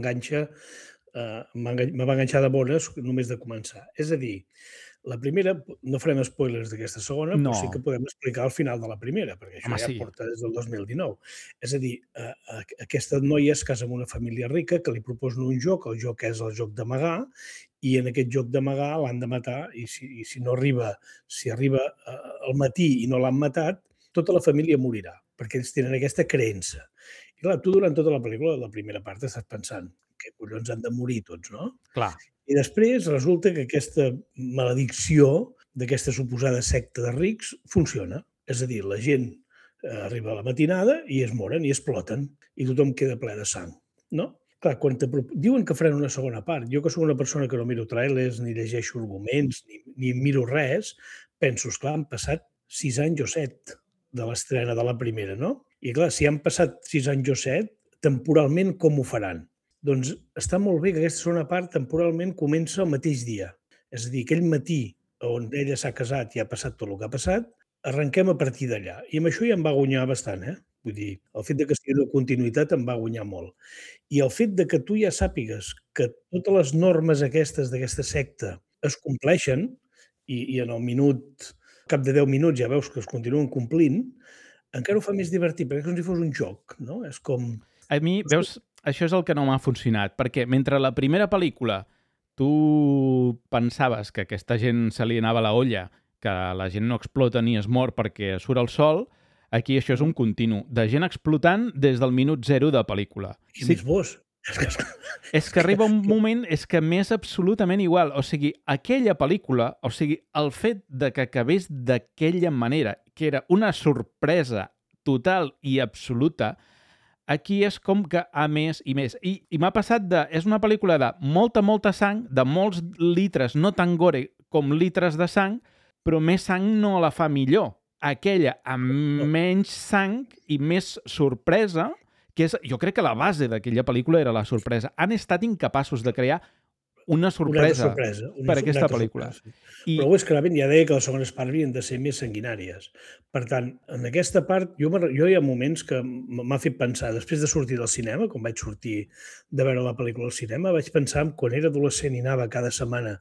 F: va enganxar de bones només de començar. És a dir, la primera, no farem spoilers d'aquesta segona,
A: No.
F: però sí que podem explicar el final de la primera, perquè això
A: Home,
F: ja
A: sí.
F: porta des del 2019. És a dir, aquesta noia es casa amb una família rica que li proposen un joc, el joc és el joc d'amagar, i en aquest joc d'amagar l'han de matar, i si arriba al matí i no l'han matat, tota la família morirà, perquè ells tenen aquesta creença. I clar, tu durant tota la pel·lícula, la primera part, estàs pensant que collons han de morir tots, no?
A: Clar.
F: I després resulta que aquesta maledicció d'aquesta suposada secta de rics funciona. És a dir, la gent arriba a la matinada i es moren i exploten i tothom queda ple de sang, no? Clar, quan diuen que faran una segona part, jo que soc una persona que no miro trailers, ni llegeixo arguments, ni miro res, penso, esclar, han passat 6 anys o 7 de l'estrena de la primera, no? I clar, si han passat 6 anys o 7, temporalment com ho faran? Doncs està molt bé que aquesta segona part temporalment comença el mateix dia. És a dir, aquell matí on ella s'ha casat i ha passat tot el que ha passat, arrenquem a partir d'allà. I amb això ja em va guanyar bastant, Vull dir, el fet de que sigui una continuïtat em va guanyar molt. I el fet de que tu ja sàpigues que totes les normes aquestes d'aquesta secta es compleixen i en el minut, cap de 10 minuts ja veus que es continuen complint, encara ho fa més divertit, perquè és com si fos un joc, no? És com...
A: A mi, veus, això és el que no m'ha funcionat, perquè mentre la primera pel·lícula tu pensaves que aquesta gent se li anava la olla, que la gent no explota ni es mor perquè surt el sol, aquí això és un continu, de gent explotant des del minut 0 de pel·lícula.
F: I més vos.
A: És que arriba un moment, és que m'és absolutament igual. O sigui, aquella pel·lícula, o sigui, el fet de que acabés d'aquella manera, que era una sorpresa total i absoluta, aquí és com que a més i més. I m'ha passat és una pel·lícula de molta sang, de molts litres, no tan gore com litres de sang, però més sang no la fa millor. Aquella amb menys sang i més sorpresa, que és, jo crec que la base d'aquella pel·lícula era la sorpresa. Han estat incapaços de crear una sorpresa per aquesta pel·lícula.
F: Però Wes Craven ja deia que les segones parts havien de ser més sanguinàries. Per tant, en aquesta part, jo hi ha moments que m'ha fet pensar, després de sortir del cinema, quan vaig sortir de veure la pel·lícula al cinema, vaig pensar en quan era adolescent i anava cada setmana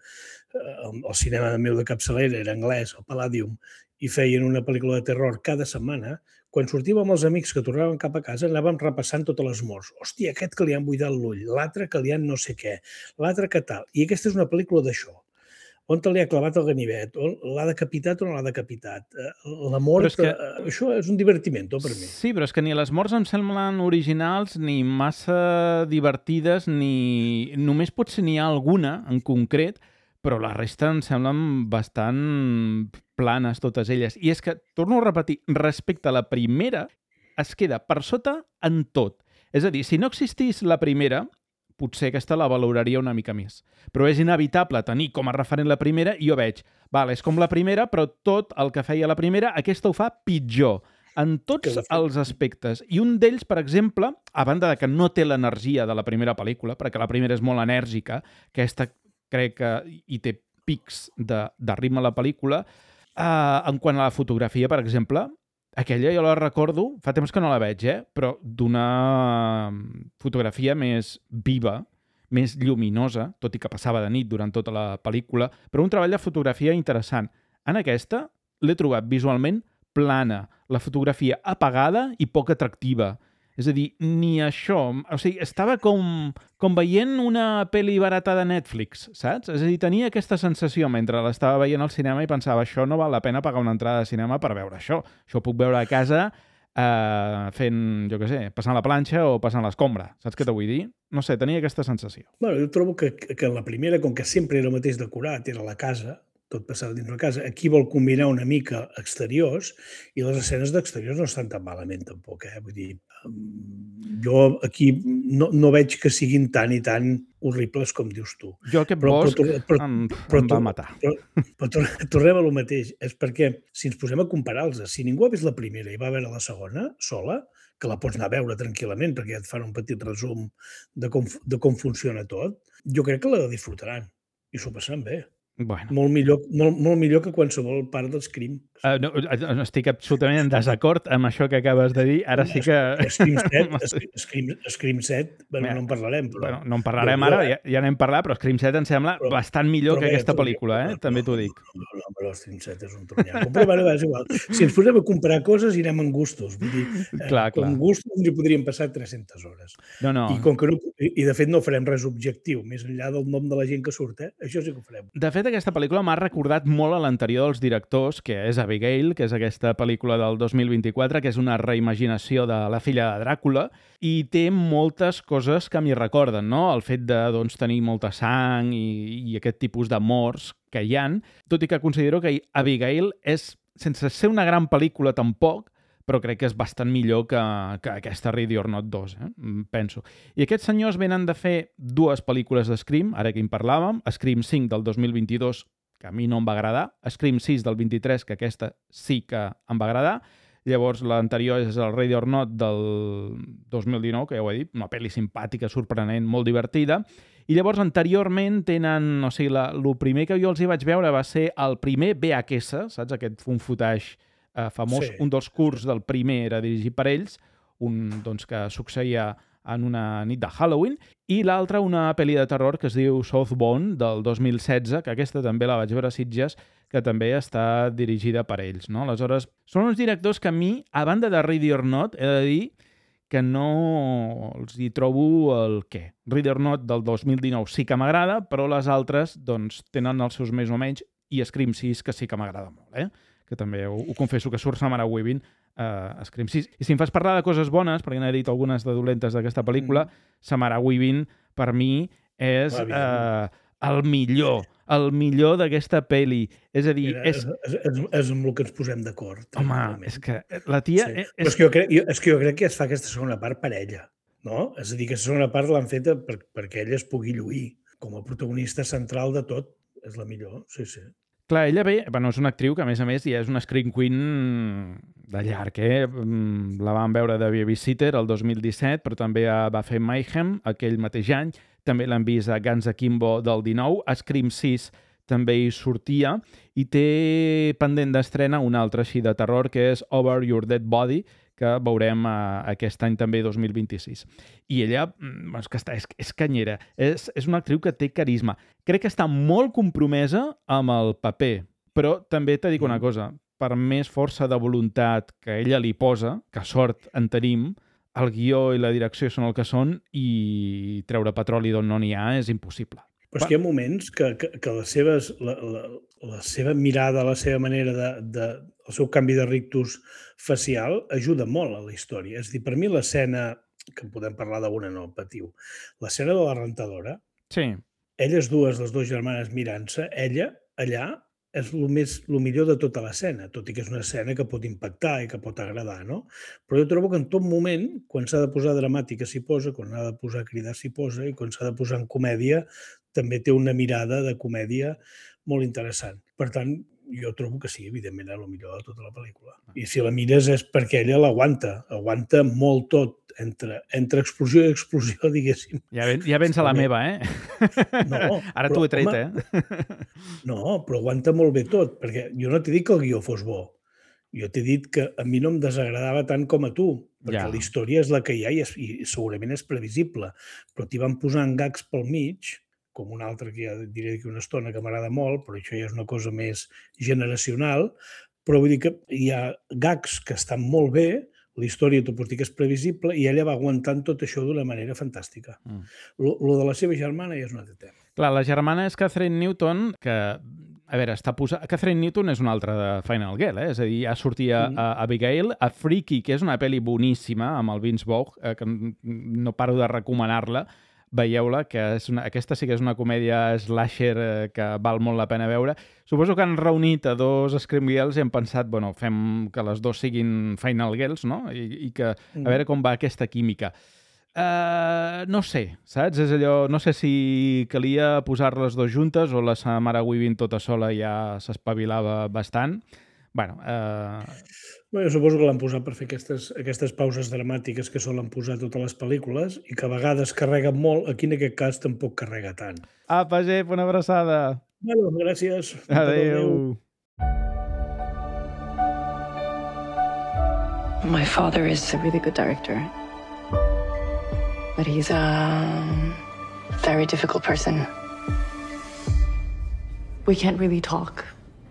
F: al cinema meu de capçalera, era anglès, al Palladium, i feien una pel·lícula de terror cada setmana. Quan sortíem amb els amics que tornaven cap a casa, anàvem repassant totes les morts. Hòstia, aquest que li han buidat l'ull, l'altre que li han no sé què, l'altre que tal. I aquesta és una pel·lícula d'això. On li ha clavat el ganivet? L'ha decapitat o no l'ha decapitat? La mort... Això és un divertiment, per mi.
A: Sí, però és que ni les morts em semblen originals, ni massa divertides, ni... Només potser n'hi ha alguna, en concret, però la resta em semblen bastant planes totes elles. I és que, torno a repetir, respecte a la primera, es queda per sota en tot. És a dir, si no existís la primera, potser aquesta la valoraria una mica més. Però és inevitable tenir com a referent la primera i jo veig, és com la primera, però tot el que feia la primera, aquesta ho fa pitjor, en tots els aspectes. I un d'ells, per exemple, a banda de que no té l'energia de la primera pel·lícula, perquè la primera és molt enèrgica, aquesta crec que hi té pics de ritme a la pel·lícula, en quant a la fotografia, per exemple, aquella jo la recordo, fa temps que no la veig, però d'una fotografia més viva, més lluminosa, tot i que passava de nit durant tota la pel·lícula, però un treball de fotografia interessant. En aquesta l'he trobat visualment plana, la fotografia apagada i poc atractiva. És a dir, ni això... O sigui, estava com veient una pel·li barata de Netflix, saps? És a dir, tenia aquesta sensació mentre l'estava veient al cinema i pensava, això no val la pena pagar una entrada de cinema per veure això. Això ho puc veure a casa fent, jo què sé, passant la planxa o passant l'escombra. Saps què t'ho vull dir? No sé, tenia aquesta sensació.
F: Bueno, jo trobo que en la primera, com que sempre era el mateix decorat, era la casa, tot passava dins la casa, aquí vol combinar una mica exteriors i les escenes d'exteriors no estan tan malament tampoc, Vull dir, jo aquí no veig que siguin tan i tan horribles com dius tu.
A: Jo aquest bosc em va matar.
F: Però tornem a lo mateix. És perquè si ens posem a comparar-los, si ningú ha vist la primera i va veure la segona sola, que la pots anar a veure tranquil·lament perquè ja et fan un petit resum de com funciona tot, jo crec que la disfrutaran i s'ho passaran bé.
A: Bueno.
F: Molt millor que qualsevol part del Scream.
A: No, estic absolutament en desacord amb això que acabes de dir. Ara sí que...
F: Scream 7, bueno, no en parlarem. Però...
A: Bueno, no en parlarem ara, ja n'hem parlat, però Scream 7 em sembla bastant millor que aquesta pel·lícula, també t'ho dic.
F: No, però Scream 7 és un tronyaco. Però bueno, és igual. Si ens posem a comparar coses, irem en gustos. Vull dir, amb gustos ens hi podríem passar 300 hores.
A: No.
F: I de fet no farem res objectiu, més enllà del nom de la gent que surt, Això sí que ho farem.
A: De fet, aquesta pel·lícula m'ha recordat molt a l'anterior dels directors, que és Abigail, que és aquesta pel·lícula del 2024, que és una reimaginació de La filla de Dràcula, i té moltes coses que m'hi recorden, no? El fet de tenir molta sang i aquest tipus de morts que hi han, tot i que considero que Abigail és, sense ser una gran pel·lícula tampoc, però crec que és bastant millor que aquesta Ready or Not 2, penso. I aquests senyors venen de fer dues pel·lícules de Scream, ara que en parlàvem, Scream 5 del 2022, que a mi no em va agradar, Scream 6 del 23, que aquesta sí que em va agradar, llavors l'anterior és el Ready or Not del 2019, que ja ho he dit, una pel·li simpàtica, sorprenent, molt divertida, i llavors anteriorment tenen, o sigui, el primer que jo els hi vaig veure va ser el primer VHS, saps, aquest fun footage famós, sí. Un dels curts del primer era dirigit per ells, un que succeïa en una nit de Halloween, i l'altra una pel·li de terror que es diu Southbound, del 2016, que aquesta també la vaig veure a Sitges, que també està dirigida per ells, no? Aleshores, són uns directors que a mi, a banda de Ready or Not, he de dir que no els hi trobo el què. Ready or Not del 2019 sí que m'agrada, però les altres tenen els seus més o menys, i Scream 6 que sí que m'agrada molt, que també ho confesso que surt Samara Weaving a Scream 6. I si em fas parlar de coses bones, perquè n'he dit algunes de dolentes d'aquesta pel·lícula, Samara Weaving per mi és el millor d'aquesta pel·li. És a dir... És
F: amb el que ens posem d'acord.
A: Home, és que la tia...
F: Sí. És que jo crec que es fa aquesta segona part per ella, no? És a dir, que aquesta segona part l'han feta perquè ella es pugui lluir com a protagonista central de tot. És la millor, sí.
A: Clar, ella és una actriu que, a més, ja és una Scream Queen de llarg, La vam veure de Babysitter el 2017, però també va fer Mayhem aquell mateix any, també l'han vist a Guns Akimbo del 19, a Scream 6 també hi sortia, i té pendent d'estrena una altra així de terror, que és Over Your Dead Body, que veurem aquest any també, 2026. I ella, és canyera, és una actriu que té carisma. Crec que està molt compromesa amb el paper, però també t'he dit una cosa, per més força de voluntat que ella li posa, que sort en tenim, el guió i la direcció són el que són, i treure petroli d'on no n'hi ha és impossible.
F: Però és que hi ha moments que la seva mirada, la seva manera el seu canvi de rictus facial ajuda molt a la història. És a dir, per mi l'escena, que en podem parlar d'una, no patiu, l'escena de la rentadora,
A: sí.
F: Elles dues, les dues germanes mirant-se, ella, allà, és el millor de tota l'escena, tot i que és una escena que pot impactar i que pot agradar, no? Però jo trobo que en tot moment, quan s'ha de posar dramàtica s'hi posa, quan s'ha de posar a cridar s'hi posa, i quan s'ha de posar en comèdia també té una mirada de comèdia molt interessant. Per tant, jo trobo que sí, evidentment, és el millor de tota la pel·lícula. I si la mires és perquè ella aguanta molt tot, entre explosió i explosió, diguéssim.
A: Ja vens a la meva,
F: No.
A: Ara t'ho he tret,
F: No, però aguanta molt bé tot, perquè jo no t'he dit que el guió fos bo. Jo t'he dit que a mi no em desagradava tant com a tu, perquè
A: Ja.
F: la història és la que hi ha i segurament és previsible, però t'hi van posant gags pel mig, com un altre que ja diré d'aquí una estona que m'agrada molt, però això ja és una cosa més generacional, però vull dir que hi ha gags que estan molt bé, la història t'ho pots dir que és previsible i ella va aguantant tot això d'una manera fantàstica. Lo de la seva germana ja és un altre tema.
A: Clar, la germana és Catherine Newton, que, a veure, està posada... Catherine Newton és una altra de Final Girl, És a dir, ja sortia a Abigail, a Freaky, que és una pel·li boníssima, amb el Vince Vaughn, que no paro de recomanar-la. Veieu-la, que aquesta sí que és una comèdia slasher que val molt la pena veure. Suposo que han reunit a dos Scream Girls i han pensat, bueno, fem que les dos siguin Final Girls, no? I que a veure com va aquesta química. No sé, saps? És allò, no sé si calia posar-les dos juntes o la Samara Weaving tota sola ja s'espavilava bastant. Bueno,
F: jo suposo que l'han posat per fer aquestes pauses dramàtiques que solen posar totes les pel·lícules i que a vegades carreguen molt, aquí en aquest cas tampoc carrega tant.
A: Apa, Jep, una abraçada.
F: Bueno, gràcies.
A: Adéu.
G: My father is a really good director, but he's a very difficult person. We can't really talk.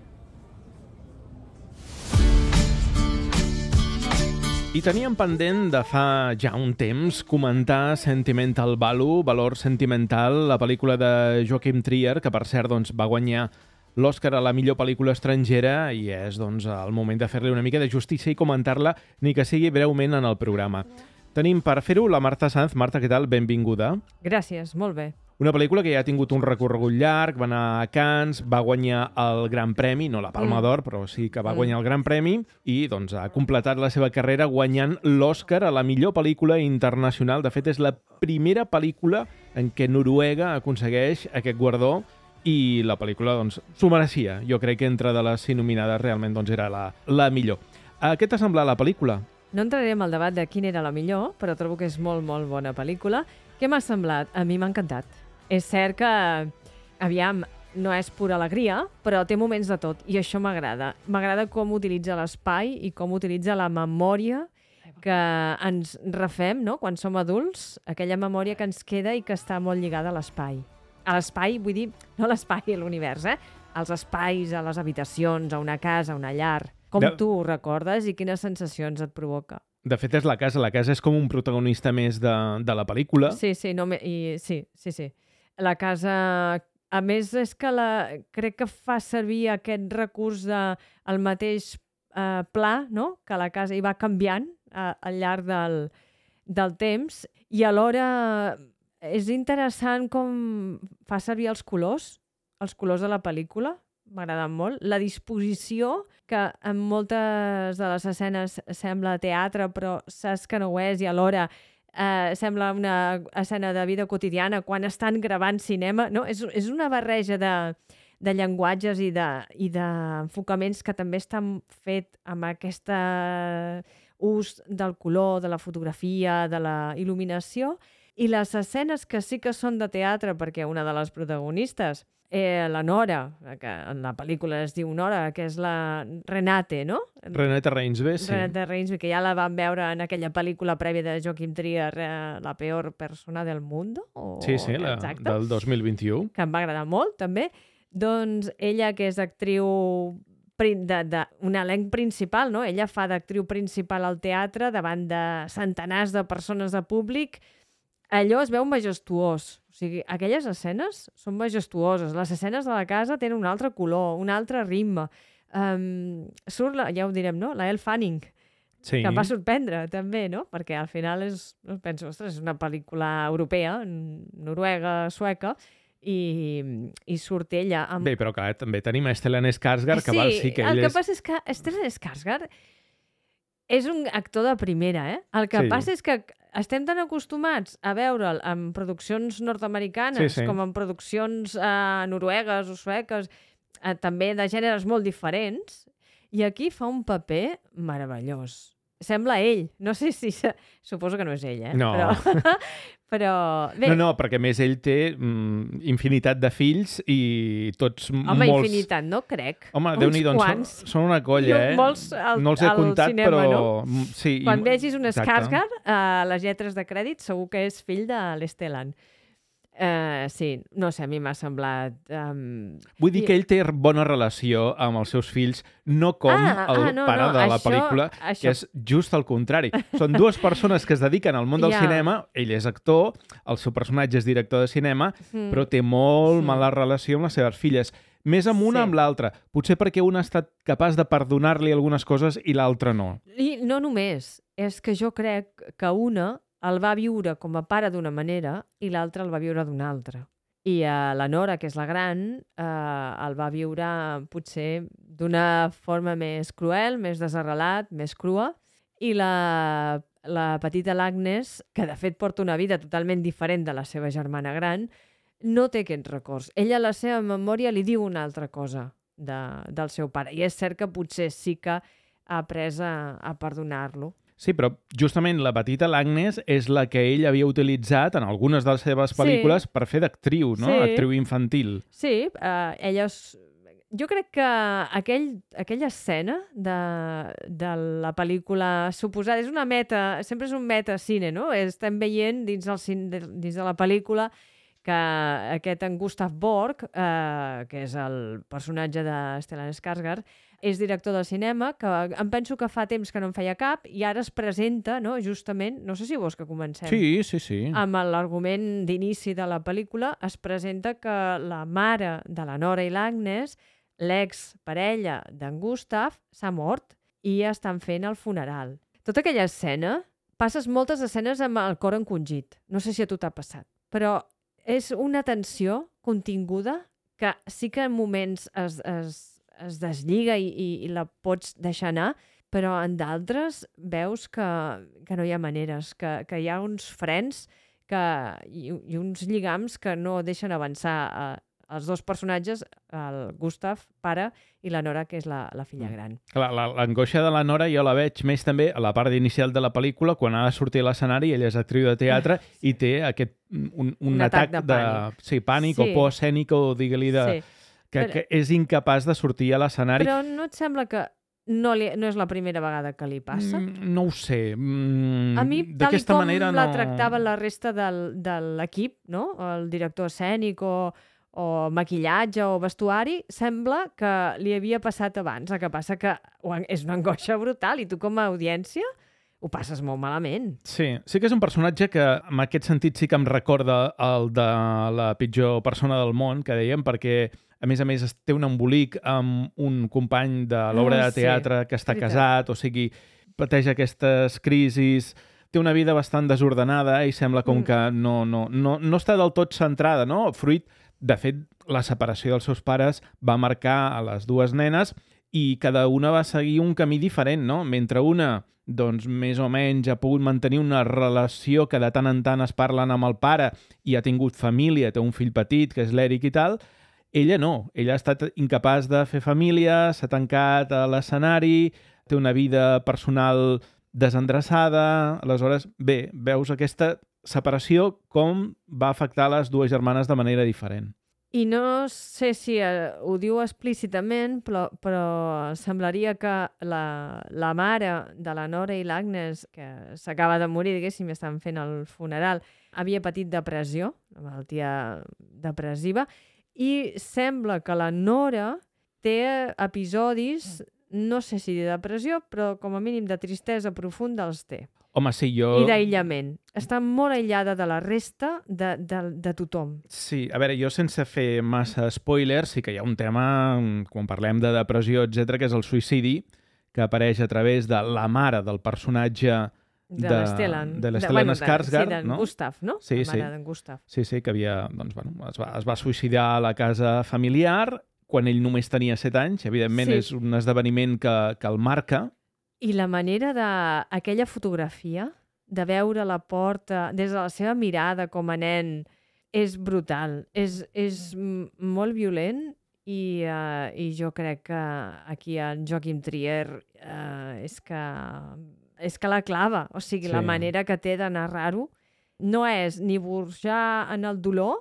A: I teníem pendent de fa ja un temps comentar Sentimental Value, Valor Sentimental, la pel·lícula de Joachim Trier, que per cert doncs, va guanyar l'Oscar a la millor pel·lícula estrangera i és doncs, el moment de fer-li una mica de justícia i comentar-la, ni que sigui breument en el programa. Tenim per fer-ho la Marta Sanz. Marta, què tal? Benvinguda.
H: Gràcies, molt bé.
A: Una pel·lícula que ja ha tingut un recorregut llarg, va anar a Cannes, va guanyar el Gran Premi, no la Palma d'Or, però sí que va guanyar el Gran Premi, i doncs, ha completat la seva carrera guanyant l'Oscar a la millor pel·lícula internacional. De fet, és la primera pel·lícula en què Noruega aconsegueix aquest guardó i la pel·lícula doncs, s'ho mereixia. Jo crec que entre de les 5 nominades realment doncs, era la millor. Què t'ha semblat la pel·lícula?
H: No entrarem al debat de quina era la millor, però trobo que és molt, molt bona pel·lícula. Què m'ha semblat? A mi m'ha encantat. És cert que, aviam, no és pura alegria, però té moments de tot, i això m'agrada. M'agrada com utilitza l'espai i com utilitza la memòria que ens refem, no?, quan som adults, aquella memòria que ens queda i que està molt lligada a l'espai. A l'espai, vull dir, no l'espai a l'univers, als espais, a les habitacions, a una casa, a una llar. Com tu ho recordes i quines sensacions et provoca?
A: De fet, és la casa. La casa és com un protagonista més de la pel·lícula.
H: Sí. Sí. La casa... A més, és que crec que fa servir aquest recurs del mateix pla, no?, que la casa hi va canviant al llarg del temps, i alhora és interessant com fa servir els colors de la pel·lícula. M'agrada molt. La disposició, que en moltes de les escenes sembla teatre, però saps que no ho és, i alhora sembla una escena de vida quotidiana quan estan gravant cinema. No? És una barreja de llenguatges i d'enfocaments que també estan fet amb aquest ús del color, de la fotografia, de la il·luminació, i les escenes que sí que són de teatre, perquè una de les protagonistes, la Nora, que en la pel·lícula es diu Nora, que és la Renate, no?
A: Renate Reinsve, sí.
H: Renate Reinsve, que ja la vam veure en aquella pel·lícula prèvia de Joachim Trier, La peor persona del mundo.
A: Sí, del 2021.
H: Que em va agradar molt, també. Doncs ella, que és actriu d'un elenc principal, no? Ella fa d'actriu principal al teatre davant de centenars de persones de públic. Allò es veu majestuós. O sigui, aquelles escenes són majestuoses. Les escenes de la casa tenen un altre color, un altre ritme. Surt, ja ho direm, no?, la Elle Fanning, que em va sorprendre també, no?, perquè al final penso, ostres, és una pel·lícula europea, noruega, sueca, i surt ella.
A: Bé, però clar, també tenim Stellan Skarsgård, que sí que ell
H: el que passa és que Stellan Skarsgård és un actor de primera, El que passa és que estem tan acostumats a veure'l en produccions nord-americanes com en produccions noruegues o sueques, també de gèneres molt diferents, i aquí fa un paper meravellós. Sembla ell. No sé si... Suposo que no és ell,
A: No.
H: Però bé,
A: No, perquè a més ell té infinitat de fills i tots
H: home,
A: molts...
H: infinitat, no crec.
A: Home,
H: Uns
A: Déu-n'hi-do,
H: quants.
A: són una colla,
H: Jo molts
A: no els he
H: al
A: comptat,
H: cinema,
A: però...
H: no?
A: Sí,
H: Quan vegis un
A: exacte.
H: Skarsgård, a les lletres de crèdit, segur que és fill de l'Stellan. Sí, no sé, a mi m'ha semblat...
A: Vull dir que ell té bona relació amb els seus fills, no com el pare de la pel·lícula, que és just el contrari. Són dues persones que es dediquen al món del cinema, ell és actor, el seu personatge és director de cinema, però té molt mala relació amb les seves filles. Més amb una amb l'altra. Potser perquè una ha estat capaç de perdonar-li algunes coses i l'altra no.
H: I no només, és que jo crec que una el va viure com a pare d'una manera i l'altre el va viure d'una altra. I la Nora, que és la gran, el va viure potser d'una forma més cruel, més desarrelat, més crua, i la petita l'Agnes, que de fet porta una vida totalment diferent de la seva germana gran, no té aquests records. Ella a la seva memòria li diu una altra cosa del seu pare. I és cert que potser sí que ha après a perdonar-lo.
A: Sí, però justament la petita l'Agnes és la que ell havia utilitzat en algunes de les seves pel·lícules per fer d'actriu, no? Actriu infantil.
H: Sí, ella... Jo crec que aquella escena de la pel·lícula suposada és una meta, sempre és un metacine, no? Estem veient dins de la pel·lícula que aquest en Gustav Borg, que és el personatge de Stellan Skarsgård, és director de cinema, que em penso que fa temps que no en feia cap, i ara es presenta, no, justament, no sé si vols que comencem.
A: Sí.
H: Amb l'argument d'inici de la pel·lícula, es presenta que la mare de la Nora i l'Agnes, l'ex-parella d'en Gustav, s'ha mort i estan fent el funeral. Tota aquella escena, passes moltes escenes amb el cor encongit. No sé si a tu t'ha passat, però és una tensió continguda que sí que en moments es deslliga i la pots deixar anar, però en d'altres veus que no hi ha maneres, que hi ha uns frens i uns lligams que no deixen avançar els dos personatges, el Gustav, pare, i la Nora, que és la filla gran.
A: L'angoixa de la Nora jo la veig més també a la part inicial de la pel·lícula, quan ha de sortir a l'escenari, ella és actriu de teatre i té un atac de pànic. Sí, pànic o por escènica, o digue-li que és incapaç de sortir a l'escenari.
H: Però no et sembla que no és la primera vegada que li passa?
A: No ho sé.
H: A mi, tal com
A: manera,
H: la tractava la resta de l'equip, no? El director escènic o maquillatge o vestuari, sembla que li havia passat abans. El que passa que és una angoixa brutal i tu com a audiència ho passes molt malament.
A: Sí que és un personatge que en aquest sentit sí que em recorda el de la pitjor persona del món, que dèiem, perquè a més, té un embolic amb un company de l'obra de teatre que està casat, o sigui, pateix aquestes crisis, té una vida bastant desordenada i sembla com que no està del tot centrada, no? Fruit, de fet, la separació dels seus pares va marcar a les dues nenes i cada una va seguir un camí diferent, no? Mentre una, doncs, més o menys ha pogut mantenir una relació que de tant en tant es parlen amb el pare i ha tingut família, té un fill petit, que és l'Eric i tal, ella no. Ella ha estat incapaç de fer família, s'ha tancat a l'escenari, té una vida personal desendreçada. Aleshores, bé, veus aquesta separació com va afectar les dues germanes de manera diferent.
H: I no sé si ho diu explícitament, però semblaria que la mare de la Nora i l'Agnes, que s'acaba de morir, diguéssim, estan fent el funeral, havia patit depressió, una malaltia depressiva, i sembla que la Nora té episodis, no sé si de depressió, però com a mínim de tristesa profunda els té.
A: Home, sí,
H: I d'aïllament. Està molt aïllada de la resta de tothom.
A: Sí, a veure, jo sense fer massa spoilers, sí que hi ha un tema, quan parlem de depressió, etc, que és el suïcidi, que apareix a través de la mare del personatge
H: de l'Stellan
A: Skarsgård,
H: d'en Gustav, no?
A: Sí,
H: la mare d'en Gustav.
A: Sí, que havia, doncs, es va suïcidar a la casa familiar quan ell només tenia 7 anys. Evidentment, és un esdeveniment que el marca.
H: I la manera d'aquella fotografia, de veure la porta des de la seva mirada com a nen, és brutal. És molt violent i jo crec que aquí en Joachim Trier és que és que la clava. O sigui, la manera que té de narrar-ho no és ni burjar en el dolor,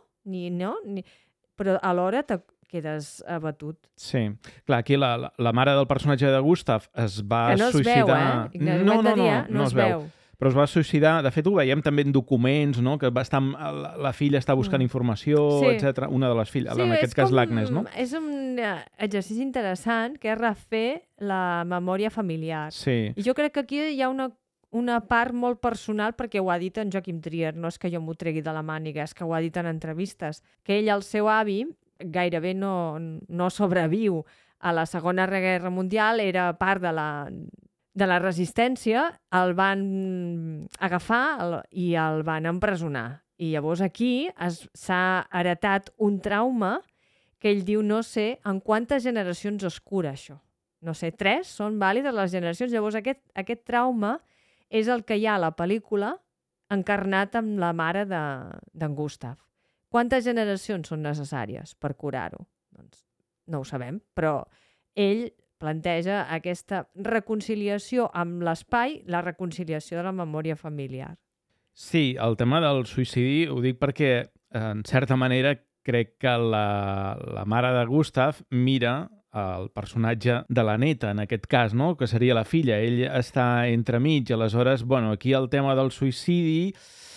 H: però alhora te quedes abatut.
A: Sí. Clar, aquí la mare del personatge de Gustav es va
H: que no
A: suïcidar...
H: Es veu, no es veu.
A: Però es va suïcidar. De fet, ho veiem també en documents, no? Que la filla està buscant informació, etc. Una de les filles, en aquest cas l'Agnes, no?
H: És un exercici interessant que és refer la memòria familiar.
A: Sí.
H: I jo crec que aquí hi ha una part molt personal, perquè ho ha dit en Joachim Trier, no és que jo m'ho tregui de la màniga, és que ho ha dit en entrevistes, que ell, el seu avi, gairebé no sobreviu a la Segona Guerra Mundial, era part de la resistència, el van agafar i el van empresonar. I llavors aquí s'ha heretat un trauma que ell diu, no sé en quantes generacions es cura això. No sé, 3 són vàlides les generacions. Llavors aquest trauma és el que hi ha a la pel·lícula encarnat amb la mare d'en Gustav. Quantes generacions són necessàries per curar-ho? Doncs no ho sabem, però ell planteja aquesta reconciliació amb l'espai, la reconciliació de la memòria familiar.
A: Sí, el tema del suïcidi ho dic perquè, en certa manera, crec que la mare de Gustav mira el personatge de la neta, en aquest cas, no? Que seria la filla. Ell està entremig, aleshores, aquí el tema del suïcidi...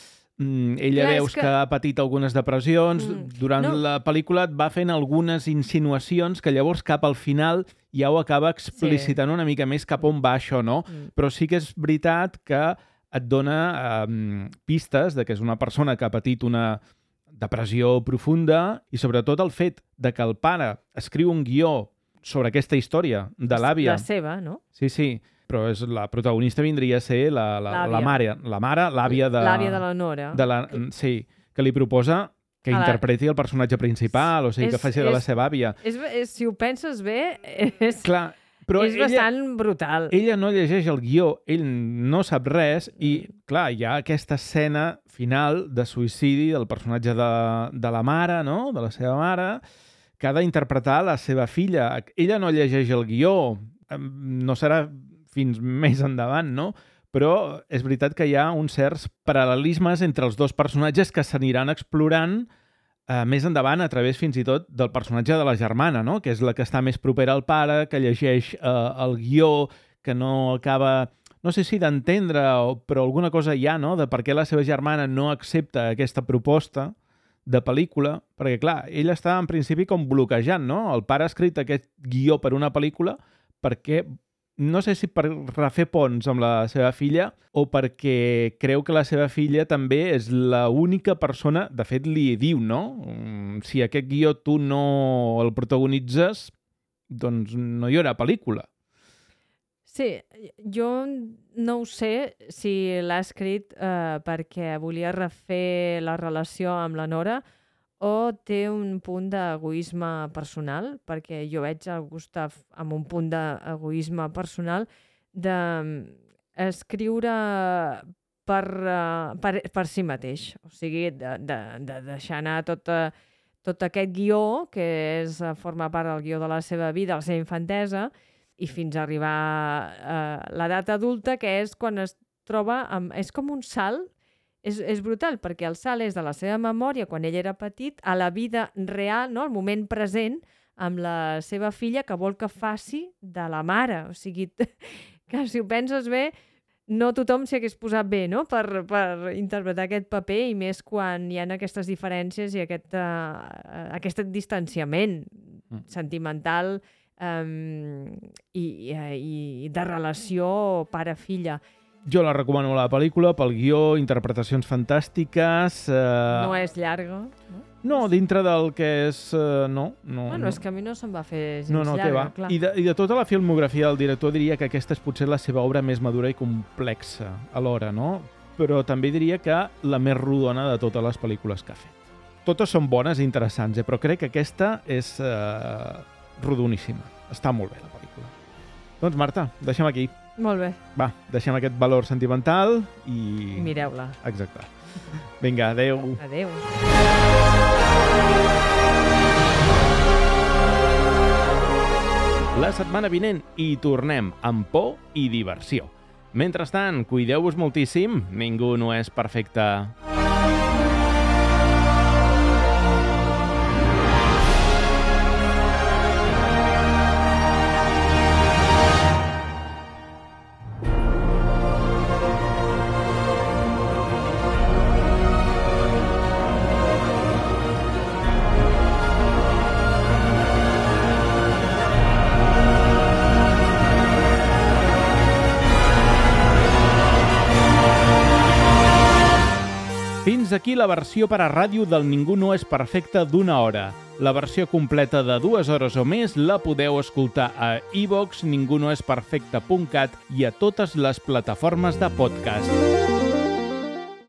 A: Ella veus que ha patit algunes depressions. Durant la pel·lícula et va fent algunes insinuacions que llavors cap al final ja ho acaba explicitant una mica més cap on va això, no? Però sí que és veritat que et dona pistes de que és una persona que ha patit una depressió profunda i sobretot el fet de que el pare escriu un guió sobre aquesta història de l'àvia.
H: La seva, no?
A: Sí. Però la protagonista vindria a ser la mare, l'àvia de...
H: L'àvia de la Nora.
A: Sí, que li proposa que interpreti el personatge principal, o sigui, que faci de la seva àvia.
H: Si ho penses bé, és bastant brutal.
A: Ella no llegeix el guió, ell no sap res i, clar, hi ha aquesta escena final de suïcidi del personatge de la mare, no?, de la seva mare, que ha d'interpretar la seva filla. Ella no llegeix el guió, no serà fins més endavant, no? Però és veritat que hi ha uns certs paral·lelismes entre els dos personatges que s'aniran explorant més endavant a través fins i tot del personatge de la germana, no? Que és la que està més propera al pare, que llegeix el guió, que no acaba, no sé si d'entendre, però alguna cosa hi ha, no? De per què la seva germana no accepta aquesta proposta de pel·lícula, perquè clar, ella està en principi com bloquejant, no? El pare ha escrit aquest guió per una pel·lícula perquè no sé si per refer ponts amb la seva filla o perquè creu que la seva filla també és l'única persona, de fet li diu, no? Si aquest guió tu no el protagonitzes, doncs no hi haurà pel·lícula.
H: Sí, jo no ho sé si l'ha escrit perquè volia refer la relació amb la Nora o té un punt d'egoisme personal, perquè jo veig el Gustav amb un punt d'egoisme personal d'escriure per si mateix. O sigui, de deixar anar tot aquest guió, que forma part del guió de la seva vida, la seva infantesa, i fins a arribar a l'edat adulta, que és quan es troba és com un salt. És brutal, perquè el salt és de la seva memòria, quan ell era petit, a la vida real, no? Al moment present, amb la seva filla, que vol que faci de la mare. O sigui, que si ho penses bé, no tothom s'hi hagués posat bé, no?, per interpretar aquest paper, i més quan hi ha aquestes diferències i aquest distanciament sentimental i de relació pare-filla.
A: Jo la recomano la pel·lícula pel guió, interpretacions fantàstiques...
H: No és llarga, no?
A: No, dintre del que és... No.
H: Bueno, és que a mi no se'm va fer gens llarga, clar.
A: I de tota la filmografia del director diria que aquesta és potser la seva obra més madura i complexa alhora, no? Però també diria que la més rodona de totes les pel·lícules que ha fet. Totes són bones i interessants, però crec que aquesta és rodoníssima. Està molt bé, la pel·lícula. Doncs, Marta, deixem aquí.
H: Molt bé.
A: Va, deixem aquest valor sentimental i...
H: Mireu-la.
A: Exacte. Vinga, adeu.
H: Adeu.
A: La setmana vinent hi tornem amb por i diversió. Mentrestant, cuideu-vos moltíssim, ningú no és perfecte. Fins aquí la versió per a ràdio del Ningú no és perfecte d'1 hora. La versió completa de 2 hores o més la podeu escoltar a iVoox, ningunoesperfecte.cat i a totes les plataformes de podcast.